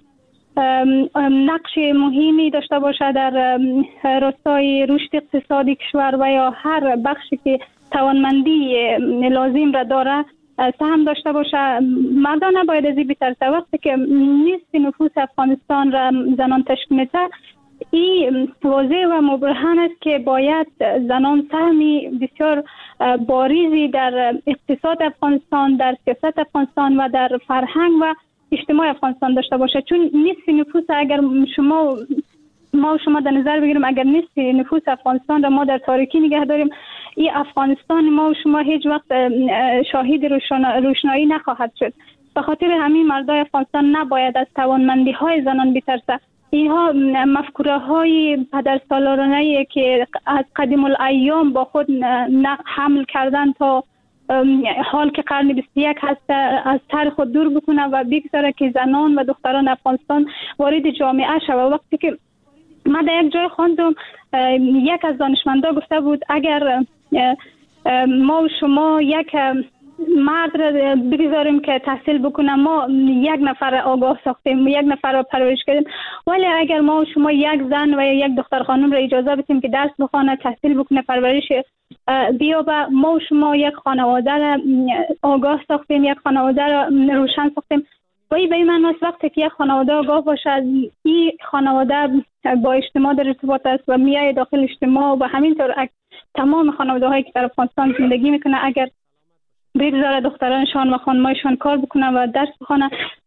نقش مهمی داشته باشه در راستای رشد اقتصادی کشور و یا هر بخشی که توانمندی لازم را داره سهم داشته باشه. مردان نباید از این بترسه. وقتی که نصف نفوس افغانستان را زنان تشکیل میده، این واضح و مبرهن است که باید زنان سهمی بسیار باریزی در اقتصاد افغانستان، در سیاست افغانستان و در فرهنگ و اجتماع افغانستان داشته باشه. چون نصف نفوس، اگر ما و شما در نظر بگیریم، اگر نصف نفوس افغانستان را ما در تاریکی نگه داریم، این افغانستان ما و شما هیچ وقت شاهد روشنایی نخواهد شد. به خاطر همین مردای افغانستان نباید از توانمندی های زنان بترسه. اینها مفکوره های پدرسالارانه که از قدیم الایام با خود حمل کردن تا حال که قرن 21 هست از سر خود دور بکنه و بگذاره که زنان و دختران افغانستان وارد جامعه شود. وقتی که ما در یک جای خواندم، یک از دانشمندا گفته بود اگر ما و شما یک مرد را بگذاریم که تحصیل بکنه، ما یک نفر آگاه ساختیم، یک نفر را پرورش کردیم، ولی اگر ما و شما یک زن و یک دختر خانم را اجازه بدیم که درس بخونه، تحصیل بکنه، پرورش بیابه، ما و شما یک خانواده را آگاه ساختیم، یک خانواده را روشن ساختیم. و این به این معنی است وقتی که یک خانواده آگاه باشه، این خانواده با اجتماع در ارتباط است و میای داخل اجتماع و همینطور تمام خانواده هایی که در افغانستان زندگی میکنه اگر بگذاره دخترانشان و خانمایشان کار بکنن و درس بخونن،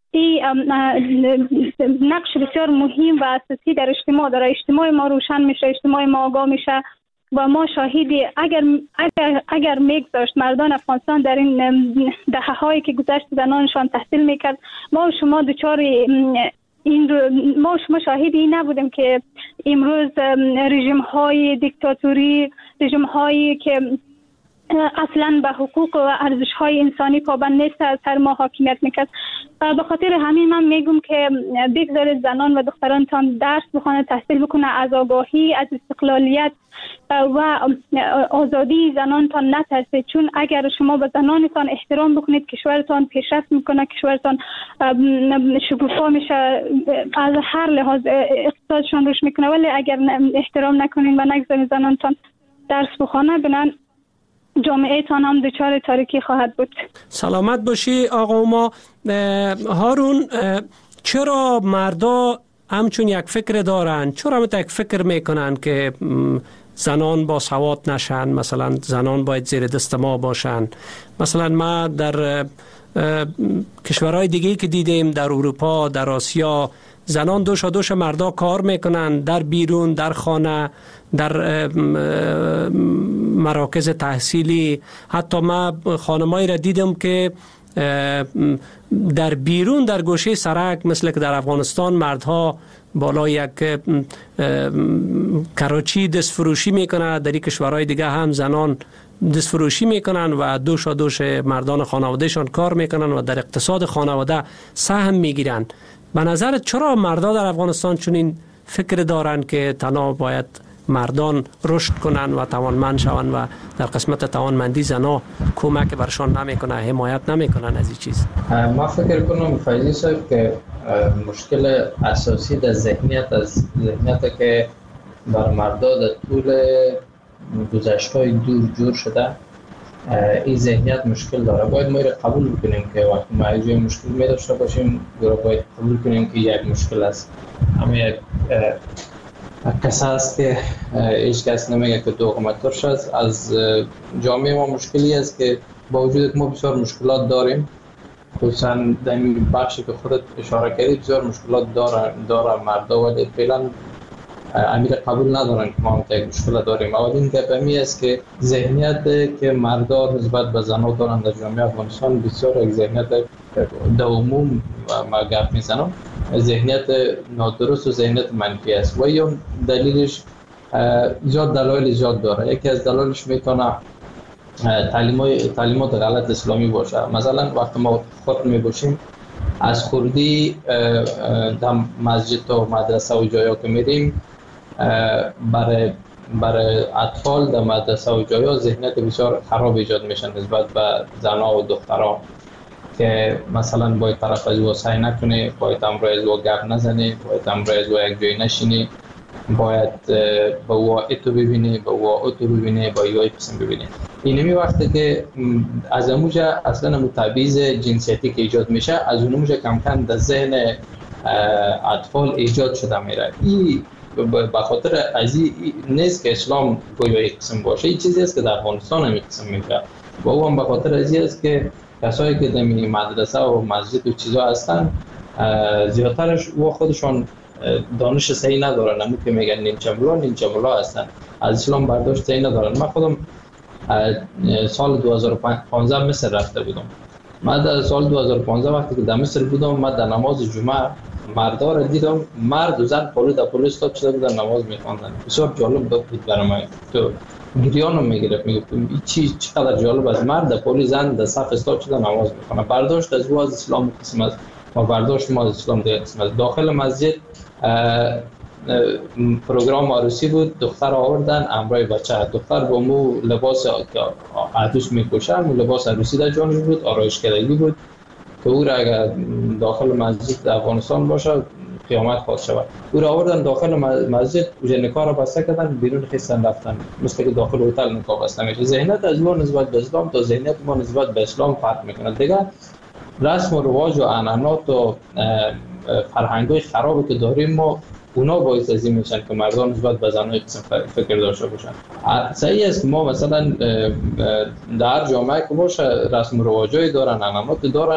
این نقش بسیار مهم و اساسی در اجتماع داره. اجتماع ما روشن میشه، اجتماع ما آگاه میشه و ما شاهدی اگر میگذاشت مردان افغانستان در این دهه هایی که گذشت زنانشان تحصیل میکرد، ما و شما دچار ما و شما شاهدی نبودیم که امروز رژیم های دیکتاتوری، رژیم هایی که اصلا به حقوق و ارزش های انسانی پابند نیست از سر ما حاکمیت میکرد. به خاطر همین من میگم که بگذارید زنان و دخترانتان درس بخونه، تحصیل بکنه، از آگاهی، از استقلالیت و آزادی زنانتان نترسید، چون اگر شما به زنانتان احترام بکنید کشورتان پیشرفت میکنه، کشورتان شکوفا میشه، از هر لحاظ اقتصادشان رشد میکنه. ولی اگر احترام نکنید و نگذارید زنانتان درس بخونه، بنان جامعه تان هم دچار تاریکی خواهد بود. سلامت باشی آقا ما. هارون، چرا مردا همچون یک فکر دارن؟ چرا یک فکر میکنن که زنان با سواد نشن؟ مثلا زنان باید زیر دست ما باشن. مثلا ما در کشورهای دیگه که دیدیم، در اروپا، در آسیا، زنان دوش مردا کار میکنن، در بیرون، در خانه، در مراکز تحصیلی. حتی ما خانمایی را دیدم که در بیرون، در گوشه سرک، مثل که در افغانستان مردها بالای یک کراچی دست فروشی میکنن، در این کشورهای دیگه هم زنان دست فروشی میکنن و دوش مردان خانوادهشان کار میکنن و در اقتصاد خانواده سهم میگیرن. به نظرت چرا مردا در افغانستان چنین فکر دارن که تنها باید مردان رشد کنن و توانمند شوند و در قسمت توانمندی زنا کمک برشان نمیکنه، حمایت نمیکنن از این چیز؟ ما فکر کنم فیضی صاحب که مشکل اساسی در ذهنیت که بر مردا در طول گذشته‌های دور جور شده، این ذهنیت مشکل داره. باید ما قبول بکنیم که وقتی ما یه مشکل می داشته باشیم، باید قبول کنیم که یک مشکل است. اما یک قصه است که هیچ کس نمیگه که دوقمتش است. از جامعه ما مشکلی است که با وجود که ما بسیار مشکلات داریم، خصوصا در این بخشی که خودت اشاره کردی بسیار مشکلات داره مردا، ولی فعلا امیر قبول ندارن که ما هم یک مشکل داریم. اولین گپ همی است که ذهنیت که مردا نسبت به زنها دارن در جامعه افغانستان بسیار یک ذهنیت در عموم ما گپ میزنم، ذهنیت نادرست و ذهنیت منفی است و یا دلیلش دلایل زیاد داره. یکی از دلایلش میتونه تعلیمات غلط اسلامی باشه. مثلا وقتی ما خود میباشیم از خوردی در مسجد و مدرسه و جایا که میریم، برای اطفال در مدرسه و جایا ذهنیت بسیار خراب ایجاد میشن نسبت به زنها و دخترها، که مثلا باید طرف از او سعی نکنه، باید امروز او گپ نزنه، باید امروز او یک جای نشینه، باید با او اتو ببینه، با او اتو ببینه، با یای قسم ببینه. اینمی وقتی که از اموجه اصلا تبعیض جنسیتی که ایجاد میشه، از اونموجه کم کم در ذهن اطفال ایجاد شده میره. این به خاطر از این نیست که اسلام گویا یک قسم باشه، این چیزی است که در افغانستان هم یک قسم میشه و او هم به خاطر از این است که کسایی که در مدرسه و مسجد و چیزا هستن زیادترش و خودشان دانش صحیح ندارن، همون که میگن نیمچه ملا هستن، از اسلام برداشت صحیح ندارن. من خودم سال 2015 مصر رفته بودم. من در سال 2015 وقتی که در مصر بودم، من در نماز جمعه مردا را دیدم، مرد و زن پلو استاد شده بودن نماز میخواندن. بسیار جالب بود برای من، تو گریانم میگرفت، میگفتم چقدر جالب است، مرد در پلو، زن در صف استاد شده نماز میخوانه. برداشت از او از اسلام قسم است و برداشت ما از اسلام دیگه قسم است. داخل مسجد پروگرام عروسی بود، دختر آوردن امرای بچه، دختر با مو لباس که عروس میپوشه، مو لباس عروسی در جانش بود، آرایش کردگی بود که او را اگر داخل مسجد افغانستان باشه قیامت خواهد شود. او را آوردن داخل مسجد، اوجه نکاح را بسته کردن، بیرون خیستن رفتن، مثل که داخل هتل نکاح بسته میشه. ذهنیت از ما نسبت به اسلام تا ذهنیت ما نسبت به اسلام فرق میکنه. دیگه رسم و رواج و عنعنات و فرهنگ‌های خرابی که داریم ما، اونا باعث از این میشن که مردان نسبت به زن‌های قسم فکر داشته باشن. صحیح است که ما مثلا در جامعه که باشه رسم و رواجایی دارن، عنعنات دارن،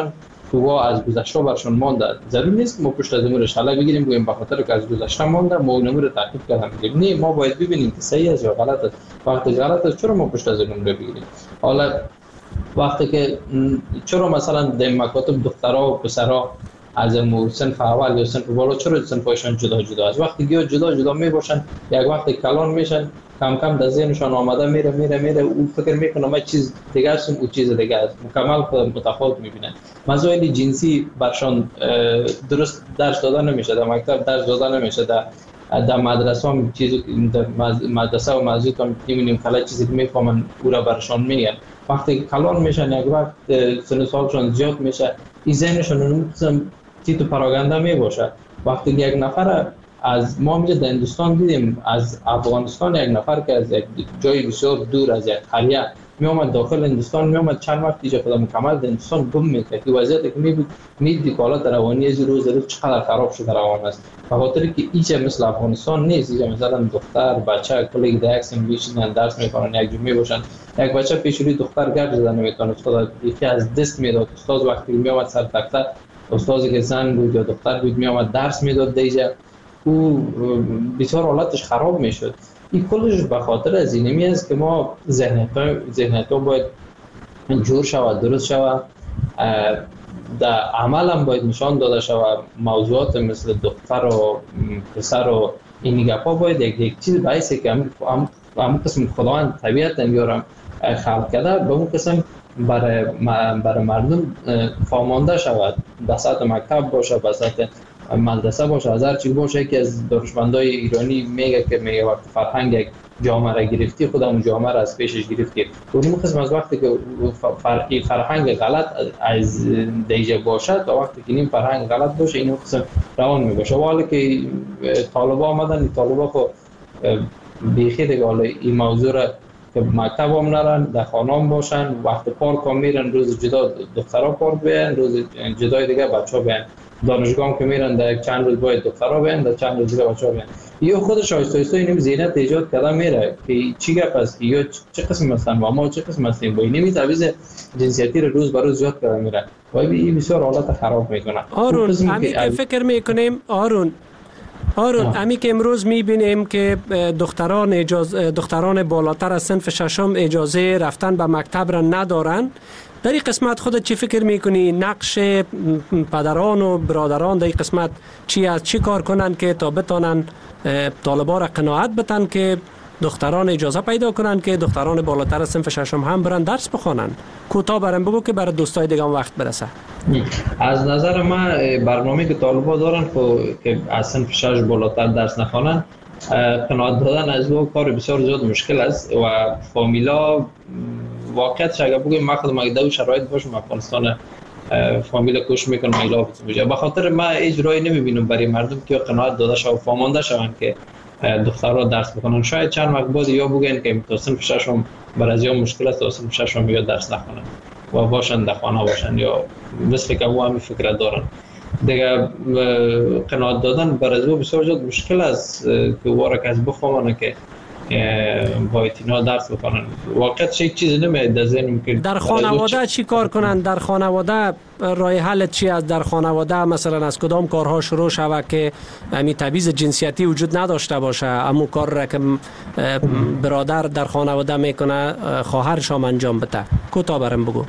که از گذشته برشون مانده، ضرور نیست که ما پشت از امور شاله بگیریم بگیم به خاطر که از گذشته مانده ما اون امور تعقیب کردیم بگیم. نه، ما باید ببینیم که صحیح است یا غلط است. وقتی غلط است چرا ما پشت از امور بگیریم؟ حالا وقتی که چرا مثلا در مکاتب دخترها و پسرها از صنف اول یا صنف بالا چرا صنفایشان جدا جدا است؟ وقتی که جدا جدا می باشن یک وقتی کلان میشن کم کم در ذهنشان آمده میره او فکر میکنه ما چیز دیگه هستم او چیز دیگه است، مکمل خود متفاوت میبینن. مسائل جنسی برشان درست درس داده نمیشه، در مکتب درس داده نمیشه، در مدرسه هم چیزی در مدرسه و مسجد هم نمیدونیم کلا چیزی که میفهمن او را برشان میگن. وقتی کلان میشن یک وقت سن سالشان زیاد میشه این ذهنشان اون قسم تو پراگنده میباشه. وقتی یک نفر از ما میگه در هندوستان دیدیم از افغانستان یک نفر که از یک جای بسیار دور از یک قریه می اومد داخل هندوستان، می اومد چند وقت دیگه خود مکمل در هندوستان گم میکرد. این وضعیتی که میدید که حالت روانی از روز چقدر خراب شده روان است، به خاطر که هیچ مثل افغانستان نیست. اینجا مثلا دختر بچه کلی در یک سم میشینن درس میکنن، یک جمعه باشن، یک بچه پیش روی دختر گپ زدن نمیتونه، استاد یکی از دست میداد. استاد وقتی می اومد سر تخته، استادی که زن بود یا دختر بود می اومد درس میداد دیگه، او بسیار حالتش خراب میشد. این کلش به خاطر از اینمی است که ما ذهنیت باید جور شود، درست شود، در عمل هم باید نشان داده شود. موضوعات مثل دختر و پسر و این گپا باید یک چیز باعثه که هم قسم خداوند طبیعت میارم خلق کرده به اون قسم برای مردم فهمانده شود. به سطح مکتب باشه، به سطح مدرسه باشه، از هر چی باشه. که از دانشمندای ایرانی میگه که میگه وقتی فرهنگ یک جامعه را گرفتی خود اون جامعه را از پیشش گرفتی. اون قسم از وقتی که فرهنگ غلط از دیجه باشه تا وقتی که این فرهنگ غلط باشه این قسم روان میباشه. حالا که طالبا آمدن، طالبا خو بیخی دیگه حالا این موضوع را که مکتب هم نرن، در خانه هم باشن، وقت پارک هم میرن، روز جدا دخترها پارک بیان، روز جدای دیگه بچه ها بیان. دانشگاه هم که میرن در چند روز باید دخترها بیان، در چند روز دیگه بچه ها بیان. یا خودش آیسته آیسته اینم ذهنیت ایجاد کرده میره که چی گپ است که یا چه قسم هستن و ما چه قسم هستیم، با اینمی تعویض جنسیتی رو روز به روز زیاد کرده میره و این بسیار حالت خراب میکنه. آرون همین که فکر میکنیم آرون همین که امروز میبینیم که دختران بالاتر از صنف ششم اجازه رفتن به مکتب را ندارن. در این قسمت خودت چی فکر میکنی؟ نقش پدران و برادران در این قسمت چی است؟ چی کار کنن که تا بتانن طالبا را قناعت بتن که دختران اجازه پیدا کنن که دختران بالاتر از صنف ششم هم برن درس بخوانن؟ کوتاه برام بگو که برای دوستای دیگه هم وقت برسه. از نظر من برنامه که طالبا دارن که از صنف 6 بالاتر درس نخوانن، قناعت دادن از او کار بسیار زیاد مشکل است و فامیلا واقعیتش اگر بگویم من خودم اگه دو شرایط باشم افغانستان فامیلا کوشش میکنم ایلا بشه. به خاطر من اجرایی نمیبینم برای مردم که قناعت داده شو و فهمانده شوند که دخترها درس بخونن. شاید چند وقت بعد یا بگن که تا صنف 6 برای یا مشکل است، تا صنف 6 یا درس نخونن و باشن در خانه باشن یا مثل که او همین فکر دارن دیگه. قناعت دادن برای او بسیار زیاد مشکل است که وارک از بفهمن که باید اینا درس بکنن. واقعیت یک چیزی نمیاد در ذهنم که در خانواده چی کار کنن؟ در خانواده راه حل چی است؟ در خانواده مثلا از کدام کارها شروع شود که همین تبعیض جنسیتی وجود نداشته باشه؟ همون کار را که برادر در خانواده میکنه خواهرش هم انجام بده. کوتاه برام بگو.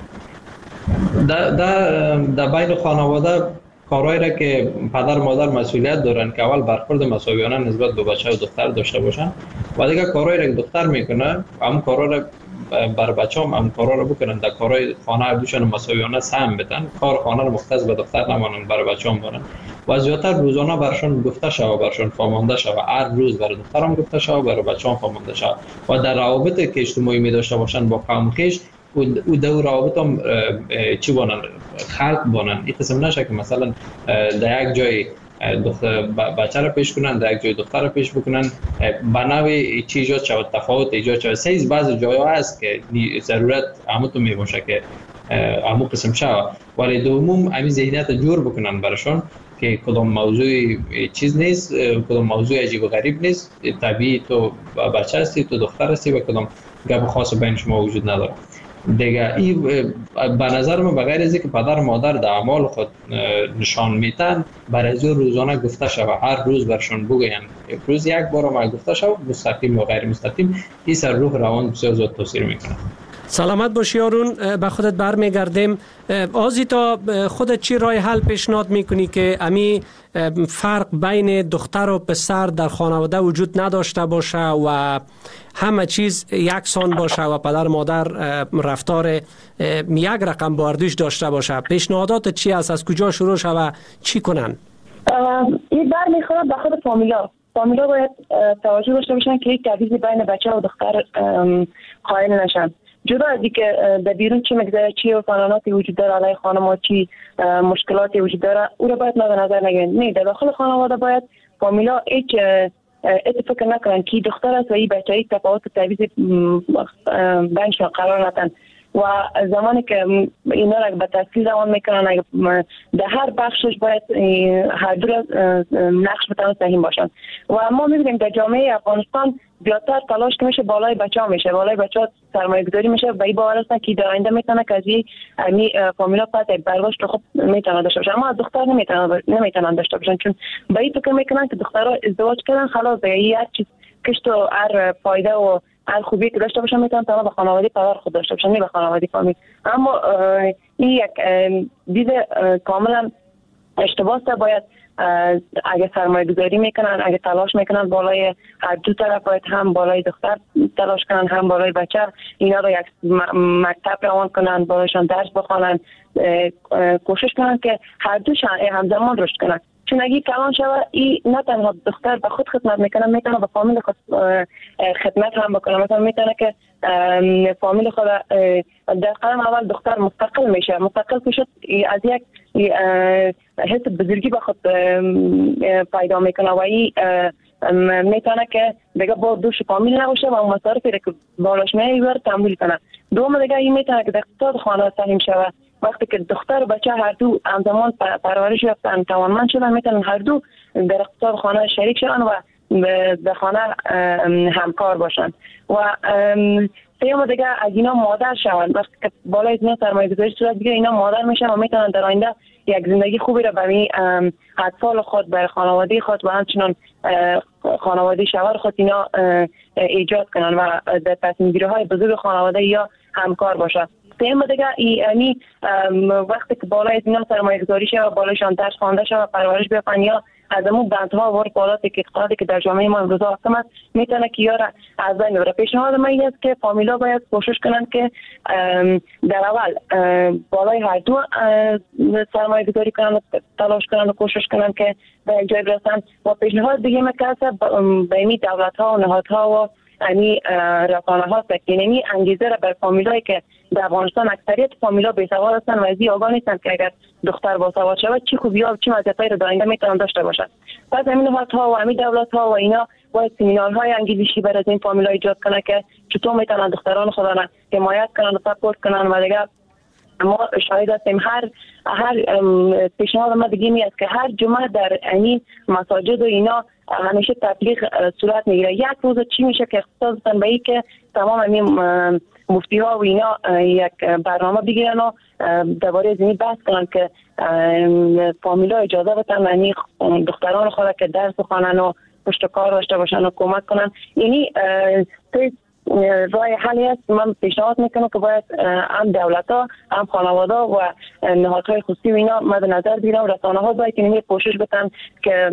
در بین خانواده کارهایی را که پدر مادر مسئولیت دارن که اول برخورد مساویانه نسبت به بچه و دختر داشته باشن و دیگه کارهایی را که دختر میکنه هم کارها را بر بچه هم کارها را بکنن. در کارهای خانه دوشان مساویانه سهم بدن، کار خانه را مختص به دختر نمانن، بر بچه هم بارن و زیادتر روزانه برشان گفته شود، برشان فهمانده شود. هر روز برای دختر هم گفته شود، برای بچه هم فهمانده شود و در روابط که اجتماعی می داشته باشن با قوم خویش او دو روابط هم چی بانن؟ خلق بانن. این قسم نشه که مثلا در یک جای بچه را پیش کنن، در یک جای دختر را پیش بکنن، به نوع چی ایجاد شود، تفاوت ایجاد شود. سیز بعض جایها هست که ضرورت همون می باشه که همون قسم شود، ولی دومم همین ذهنیت جور بکنن برشان که کدام موضوع چیز نیست، کدام موضوع عجیب و غریب نیست. طبیعی تو بچه هستی، تو دختر هستی و کدام گپ خاص بین شما وجود نداره. دیگه این به نظر من بغیر از اینکه پدر و مادر در اعمال خود نشان میتن، برای از روزانه گفته شود، هر روز برشون بگوین، روز یک بار ما گفته شود، مستقیم و غیر مستقیم، این سر روح روان بسیار زیاد تاثیر میکنه. سلامت باشی یارون، به خودت برمیگردیم. آزیتا، خودت چی راه حل پیشنهاد میکنی که امی فرق بین دختر و پسر در خانواده وجود نداشته باشه و همه چیز یکسان باشه و پدر مادر رفتار یک رقم با اردوش داشته باشه؟ پیشنهادات چی است؟ از کجا شروع شه و چی کنن؟ این برمیخواد به خود فامیلا باید توجه داشته باشن که یک تبعیض بین بچه و دختر قائل نشن. جدا از اینکه در بیرون چی میگذره، چی قانوناتی وجود داره علیه خانم، چی مشکلاتی وجود داره، او رو باید مد نظر نگیرن. نه، در داخل خانواده باید فامیلا هیچ فکر نکنن که دختر است و این بچه یک تفاوت تبعیض بینشان قرار ندن و زمانی که اینا را به تفصیل روان میکنن، در هر بخشش باید هر دو نقش بتوان سهیم باشن. و ما میبینیم در جامعه افغانستان زیادتر تلاش که میشه بالای بچه ها میشه، بالای بچه ها سرمایه گذاری میشه، به این باور هستن که در آینده میتونه که از این فامیلا پس برداشت خوب میتونه داشته باشن، اما از دختر نمیتونن داشته باشن، چون به این فکر میکنن که دخترها ازدواج کردن خلاص دیگه هر چیز کشت و هر فایده و هر خوبی که داشته باشن میتونن تنها به خانواده پدر خود داشته باشن، نه به خانواده فامیل. اما این یک دید کاملا اشتباه است. باید اگه سرمایه گذاری میکنن، اگه تلاش میکنن بالای هر دو طرف، باید هم بالای دختر تلاش کنن هم بالای بچه، اینا رو یک مکتب روان کنن، بالایشان درس بخوانن، کوشش کنن که هر دوشان همزمان رشد کنن. چون اگه کلان شود، این نه تنها دختر به خود خدمت میکنه، میتونه به فامیل خود خدمت هم بکنه. مثلا میتونه که فامیل خود در قدم اول دختر مستقل میشه، مستقل میشه، از یک حس بزرگی به خود پیدا میکنه و این میتونه که دیگه با دوش فامیل نباشه و مصارفی که بالاش میبره تحمل کنه. دوم دیگه این میتونه که در اقتصاد خانواده سهیم شود. وقتی که دختر و بچه هر دو همزمان پرورش یافتن، توانمند شدن، میتونن هر دو در اقتصاد خانه شریک شدن و در خانه همکار باشن. و سیوم دیگه از اینا مادر شوند. وقتی که بالای اینا سرمایه گذاری صورت بگیره، اینا مادر میشن و میتونن در آینده یک زندگی خوبی را برای اطفال خود، برای خانواده خود و همچنان خانواده شوهر خود اینا ایجاد کنن و در تصمیم گیری های بزرگ خانواده یا همکار باشن. سیم دیگه یعنی وقتی که بالای اینا سرمایه گذاری شه و بالایشان درس خوانده شه و پرورش بیافن یا از امون بندها و اقتصادی که در جامعه ما امروز حاکم است میتونه که یارا از بین ببره. پیشنهاد من این است که فامیلا باید کوشش کنن که در اول بالای هر دو سرمایه گذاری کنن، تلاش کنن و کوشش کنن که به یک جای برسن. و پیشنهاد دیگه میکرده به این دولت ها و نهادها و یعنی رسانه ها سکینی انگیزه را بر فامیلایی که در افغانستان اکثریت فامیلا بی‌سواد هستند و از این آگاه نیستند که اگر دختر باسواد شود چه خوبی‌ها و چه مزیت‌هایی را در آینده میتوان داشته باشد. پس همین نهادها و همین دولت‌ها و اینا باید سمینارهای انگیزشی برای از این فامیلا ایجاد کنه که چطور میتونن دختران خود را حمایت کنن و سپورت کنن. و دیگه ما شاهد هستیم هر پیشنهاد ما دیگه می است که هر جمعه در این مساجد و اینا همیشه تبلیغ صورت میگیره. یک روز چی میشه که اختصاص بدن به این که تمام این مفتی ها و اینا یک برنامه بگیرن و درباره از این بحث کنن که فامیلا اجازه بدن یعنی دختران خود که درس بخوانن و پشت کار داشته باشن و کمک کنن. یعنی راه حلی است. من پیشنهاد میکنم که باید هم دولت ها هم خانواده و نهادهای خصوصی و اینا مد نظر بگیرن و رسانه ها باید که کوشش بکنن که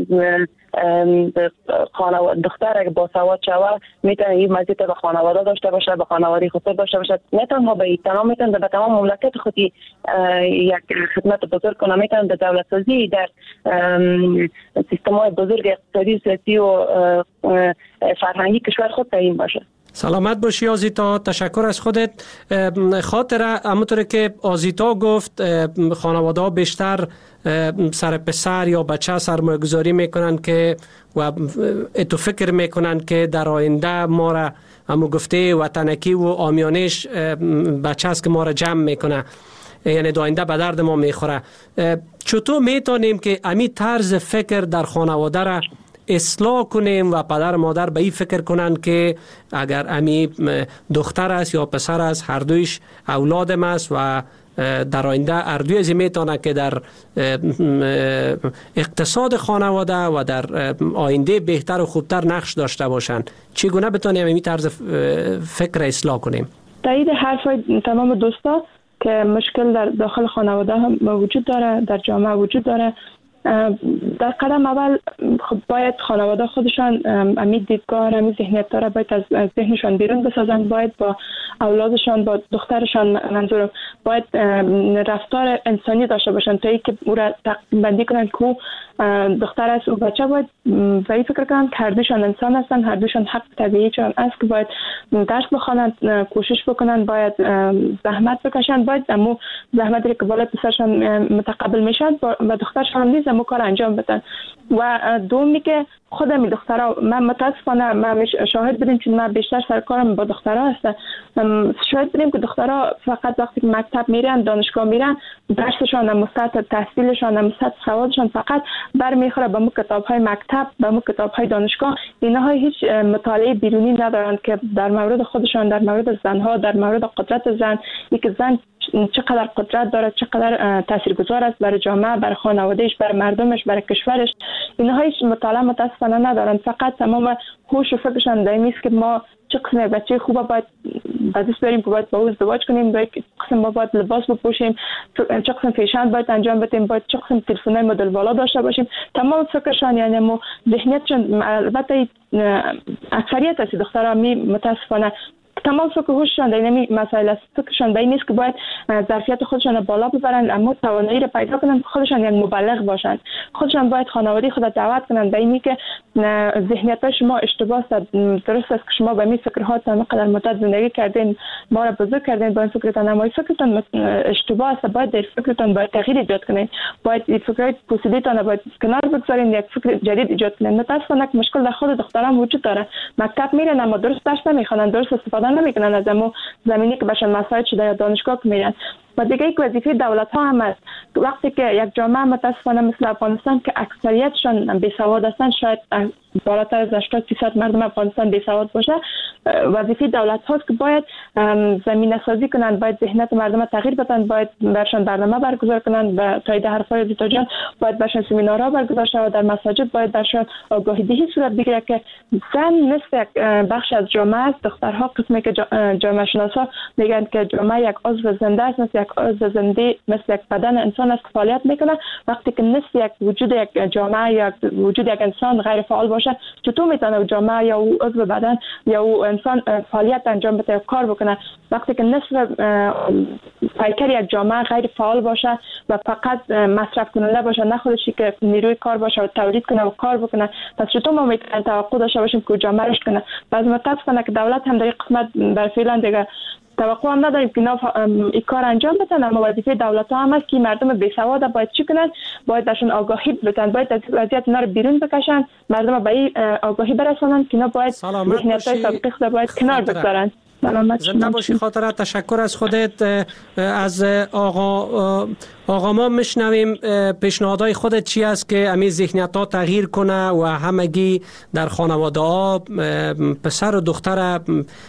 دختر اگه باسواد شود میتونه این مزیت به خانواده داشته باشه، به خانواده خود داشته باشه، نه تنها به ایتنا میتونه به تمام مملکت خودی یک خدمت بزرگ کنه، میتونه در دولت سازی، در سیستم های بزرگ اقتصادی، سیاسی و فرهنگی کشور خود تعیین باشه. سلامت باشی آزیتا، تشکر از خودت. خاطره همونطور که آزیتا گفت خانواده ها بیشتر سر پسر یا بچه سرمایه گذاری میکنن که و اتو فکر میکنن که در آینده ما را همو گفته وطنکی و آمیانش بچه است که ما را جمع میکنه، یعنی در آینده به درد ما میخوره. چطور میتونیم که امی طرز فکر در خانواده را اصلاح کنیم و پدر مادر به این فکر کنند که اگر امی دختر است یا پسر است هر دویش اولادم است و در آینده هر دوی از میتونه که در اقتصاد خانواده و در آینده بهتر و خوبتر نقش داشته باشند. چگونه بتونیم این طرز فکر اصلاح کنیم؟ تایید حرفای تمام دوستا که مشکل در داخل خانواده هم وجود داره، در جامعه وجود داره. در قدم اول خب باید خانواده خودشان امی دیدگاه امی ذهنیت داره باید از ذهنشان بیرون بسازند، باید با اولادشان با دخترشان منظورم باید رفتار انسانی داشته باشند تا اینکه او را بندی کنند که دختر است و بچه باید به این فکر کنند که هر دوشان انسان هستند، هر دوشان حق طبیعی چون است که باید درس بخوانند، کوشش بکنند، باید زحمت بکشند، باید امو زحمتی که بالا پسرشان متقبل میشن و دخترشان نیز امو کار انجام بدن. و دومی که خودم دخترها من متاسفانه من شاهد بودیم که من بیشتر سر کارم با دخترها هستم، شاهد بودیم که دخترها فقط وقتی که مکتب میرن دانشگاه میرن درسشان مستعد تحصیلشان مستعد سوادشان فقط برمیخوره به مو کتاب‌های مکتب به مو کتاب‌های دانشگاه، اینها هیچ مطالعه بیرونی ندارند که در مورد خودشان، در مورد زنها، در مورد قدرت زن، اینکه زن چقدر قدرت داره، چقدر تاثیرگذار است برای جامعه، برای خانوادهش، برای مردمش، برای کشورش. اینها هیچ مطالعه متاسفانه ندارن، فقط تمام هوش و فکرشان در این است که ما چه قسم بچه خوبه باید بازیش بریم که باید با او ازدواج کنیم، باید قسم ما باید لباس بپوشیم، چه قسم فیشن باید انجام بدیم، باید چه قسم تلفن‌های مدل بالا داشته باشیم. تمام فکرشان یعنی ما ذهنیتشان البته اکثریت از دخترها متاسفانه تمام فکر هوششان در این مسائل است، فکرشان به این نیست که باید ظرفیت خودشان بالا ببرند اما توانایی را پیدا کنند خودشان یک مبلغ باشند، خودشان باید خانواده خود دعوت کنند به اینی که ذهنیت شما اشتباه است، درست است که شما به این فکرها تا مقدار مدت زندگی کردین، ما را بزرگ کردین با این فکرتان، اما این فکرتان اشتباه است، باید در فکرتان باید تغییر ایجاد کنید، باید این فکرهای پوسیده‌تان باید کنار بگذارین، یک فکر جدید ایجاد کنید. متأسفانه مشکل در خود دختران وجود داره، مکتب میرن اما درست درس نمیخوانند، درست استفاده نمیکنن از امو زمینی که بهشون مساعد شده یا دانشگاه میرن. و دیگه یک وظیفه دولت ها هم است، وقتی که یک جامعه متاسفانه مثل افغانستان که اکثریتشان بیسواد هستند، شاید بالاتر از 80% مردم افغانستان بیسواد باشه، وظیفه دولت هاست که باید زمینه سازی کنند، باید ذهنیت مردم تغییر بدن، باید برشان برنامه برگزار کنند و تایید حرفای زیتا جان، باید برشان سمینارها برگزار شود در مساجد، باید برشان آگاهی دهی صورت بگیره که زن مثل یک بخش از جامعه است. دخترها قسمی که جامعه شناسا میگن که جامعه یک عضو زنده است، مثل یک عضو زنده، مثل یک بدن انسان است که فعالیت میکنه. وقتی که نصف یک وجود یک جامعه یا وجود یک انسان غیر فعال باشه، چطور میتونه جامعه یا او عضو بدن یا او انسان فعالیت انجام بده یا کار بکنه؟ وقتی که نصف پیکر یک جامعه غیر فعال باشه و فقط مصرف کننده باشه، نه خودشی که نیروی کار باشه و تولید کنه و کار بکنه، پس چطور ما میتونیم توقع داشته باشیم که جامعه رشد کنه؟ باز متاسفانه که دولت هم در این قسمت بر فعلا دیگه توقع هم نداریم که این کار انجام بدن، اما وظیفه دولت ها هم است که مردم بیسواد باید چی کنند، باید درشون آگاهی بدن، باید از وضعیت اینا رو بیرون بکشن، مردم به این آگاهی برسونن که اینا باید ذهنیت‌های سابقه خود باید کنار بگذارن. زنده باشی خاطره. تشکر از خودت. از آقا ما میشنویم پیشنهادهای خودت چی است که امی ذهنیت ها تغییر کنه و همگی در خانواده ها پسر و دختر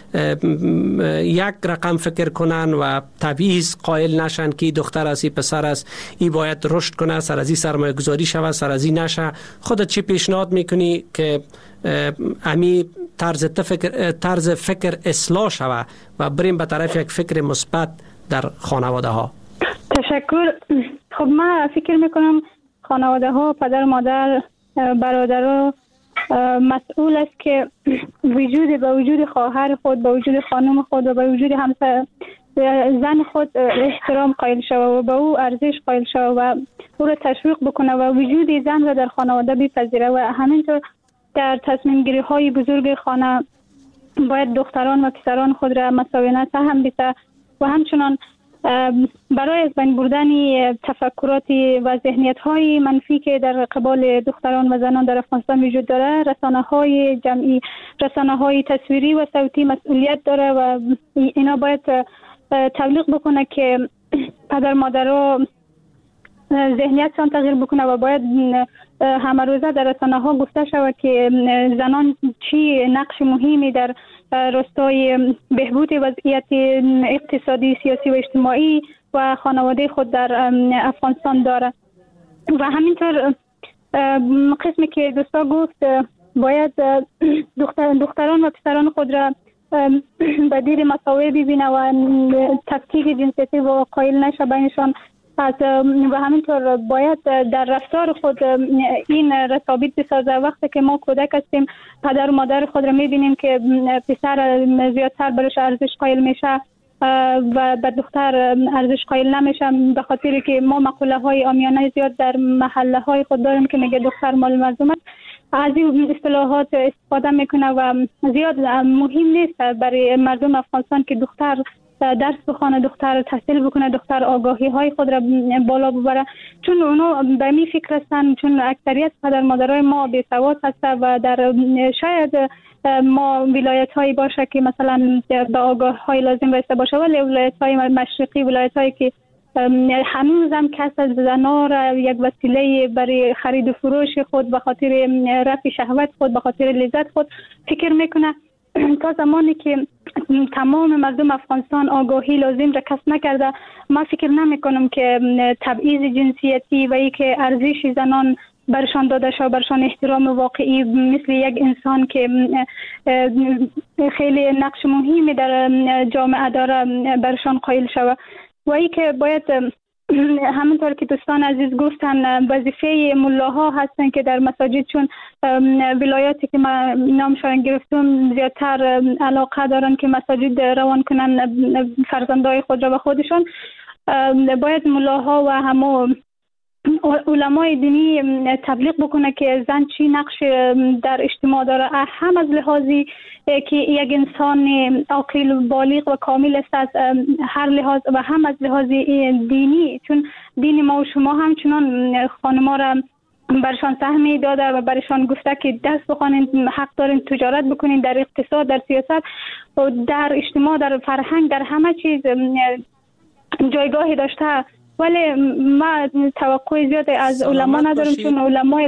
یک رقم فکر کنن و تبعیض قائل نشن که دختر است پسر است، ای باید رشد کنه، سر از این سرمایه گذاری شوه، سر از این نشه. خودت چی پیشنهاد میکنی که امی طرز فکر اصلاح شوه و بریم به طرف یک فکر مثبت در خانواده ها؟ تشکر. خب من فکر میکنم خانواده ها، پدر مادر، برادرها مسئول است که به وجود خواهر خود، به وجود خانم خود و به وجود همسر زن خود احترام قائل شود و به او ارزش قائل شود و او را تشویق بکنه و وجود زن را در خانواده بپذیره و همینطور در تصمیم گیری های بزرگ خانه باید دختران و پسران خود را مساویانه سهم بده و همچنان برای از بین بردن تفکرات و ذهنیت های منفی که در قبال دختران و زنان در افغانستان وجود داره، رسانه های جمعی، رسانه های تصویری و صوتی مسئولیت داره و اینا باید تبلیغ بکنه که پدر مادرها ذهنیتشان تغییر بکنه و باید همه روزه در رسانه ها گفته شود که زنان چی نقش مهمی در راستای بهبود وضعیت اقتصادی، سیاسی و اجتماعی و خانواده خود در افغانستان داره. و همینطور قسمی که دوستا گفت باید دختران و پسران خود را به دیر مساوی ببینه و تفکیک جنسیتی و قائل نشه بینشان و همینطور باید در رفتار خود این رتابط بسازه. وقتی که ما کودک هستیم پدر و مادر خود را میبینیم که پسر زیادتر برش ارزش قائل میشه و به دختر ارزش قائل نمیشه، به خاطر که ما مقوله های عامیانه زیاد در محله های خود داریم که میگه دختر مال مردم است. از این اصطلاحات استفاده میکنه و زیاد مهم نیست برای مردم افغانستان که دختر درس بخونه، دختر تحصیل بکنه، دختر آگاهی های خود را بالا ببره، چون اونا به می فکر هستن، چون اکثریت پدر مادرای ما بی سواد هسته و در شاید ما ولایت هایی باشه که مثلا به آگاه های لازم رسیده باشه، ولی ولایت های مشرقی، ولایت هایی که هنوز هم کس از زنا را یک وسیله برای خرید و فروش خود به خاطر رفع شهوت خود، به خاطر لذت خود فکر میکنه. تا زمانی که تمام مردم افغانستان آگاهی لازم را کسب نکرده، ما فکر نمی کنم که تبعیض جنسیتی و اینکه ارزش زنان برشان داده شد، برشان احترام واقعی مثل یک انسان که خیلی نقش مهمی در جامعه داره برشان قائل شود. و اینکه باید همونطور که دوستان عزیز گفتن وظیفه ملاها هستن که در مساجد، چون ولایاتی که ما نامشان گرفتم زیادتر علاقه دارن که مساجد روان کنن فرزندای خود را و خودشان، باید ملاها و همو علمای دینی تبلیغ بکنه که زن چی نقش در اجتماع داره، هم از لحاظی که یک انسان عاقل بالغ و کامل است از هر لحاظ و هم از لحاظ دینی، چون دین ما و شما همچنان خانما را برشان سهمی داده و برشان گفته که درس بخوانید، حق دارین تجارت بکنین، در اقتصاد، در سیاست و در اجتماع، در فرهنگ، در همه چیز جایگاهی داشته. ولی ما توقع زیاد از علما نداریم، چون علمای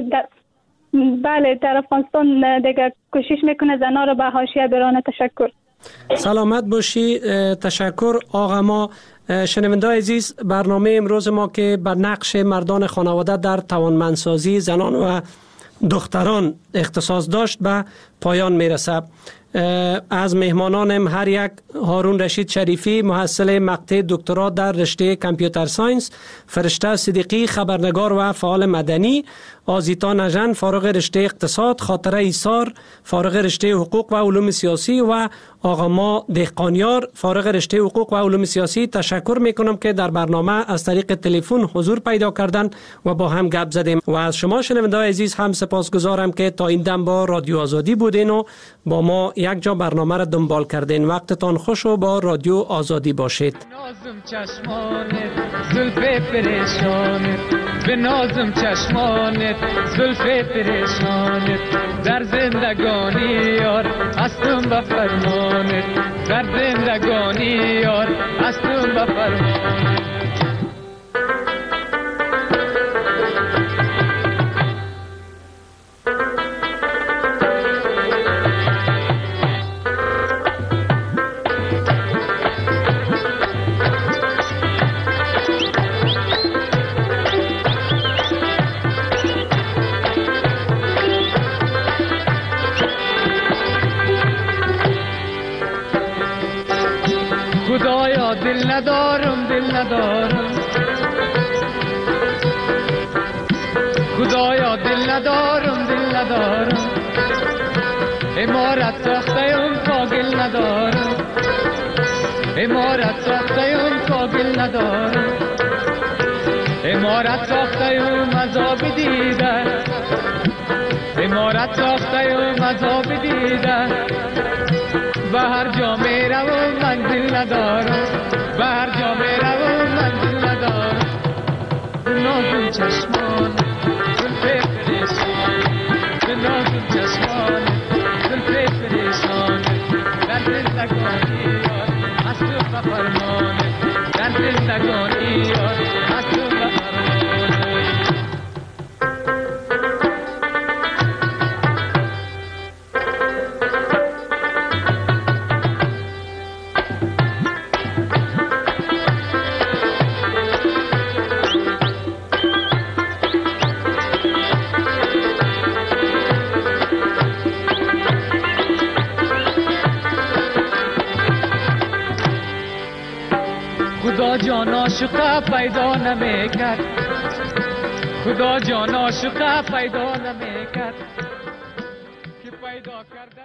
بله در افغانستان دیگه کوشش میکنه زنا رو به حاشیه برانه. تشکر. سلامت باشی. تشکر آقا. ما شنونده عزیز، برنامه امروز ما که بر نقش مردان خانواده در توانمندسازی زنان و دختران اختصاص داشت به پایان میرسه. از مهمانانم هر یک: هارون رشید شریفی، محصل مقطع دکترا در رشته کامپیوتر ساینس، فرشته صدیقی، خبرنگار و فعال مدنی، آزیتا نژن، فارغ رشته اقتصاد، خاطره ایسار، فارغ رشته حقوق و علوم سیاسی و آقا ما دهقانیار، فارغ رشته حقوق و علوم سیاسی. تشکر میکنم که در برنامه از طریق تلفن حضور پیدا کردن و با هم گپ زدیم. و از شما شنونده عزیز هم سپاسگزارم که تا این دم با رادیو آزادی بودین و با ما یک جا برنامه را دنبال کردین. وقتتان خوش و با رادیو آزادی باشید. نازم چشمانت زلف پریشانت، به نازم چشمانت زلف پریشانت، در زندگانی یار هستم به فرمانت، در زندگانی یار هستم به فرمانت. خدایا دل ندارم، دل ندارم، خدایا دل ندارم، دل ندارم، امارت ساختیم کاغل ندارم، امارت ساختیم کاغل ندارم، امارت ساختیم عذاب دیده، امارت ساختیم عذاب دیده، به هر جا میروم منزل ندارم، به هر جا میروم منزل ندارم. به نازم چشمان زلف پریشان، به نازم چشمان زلف پریشان، در زندگانی یار هستم به فرمانت، در زندگانی یار هستم به فرمانت. خدا جان عاشقه پیدا نمیکرد، خدا جان عاشقه پیدا نمیکرد.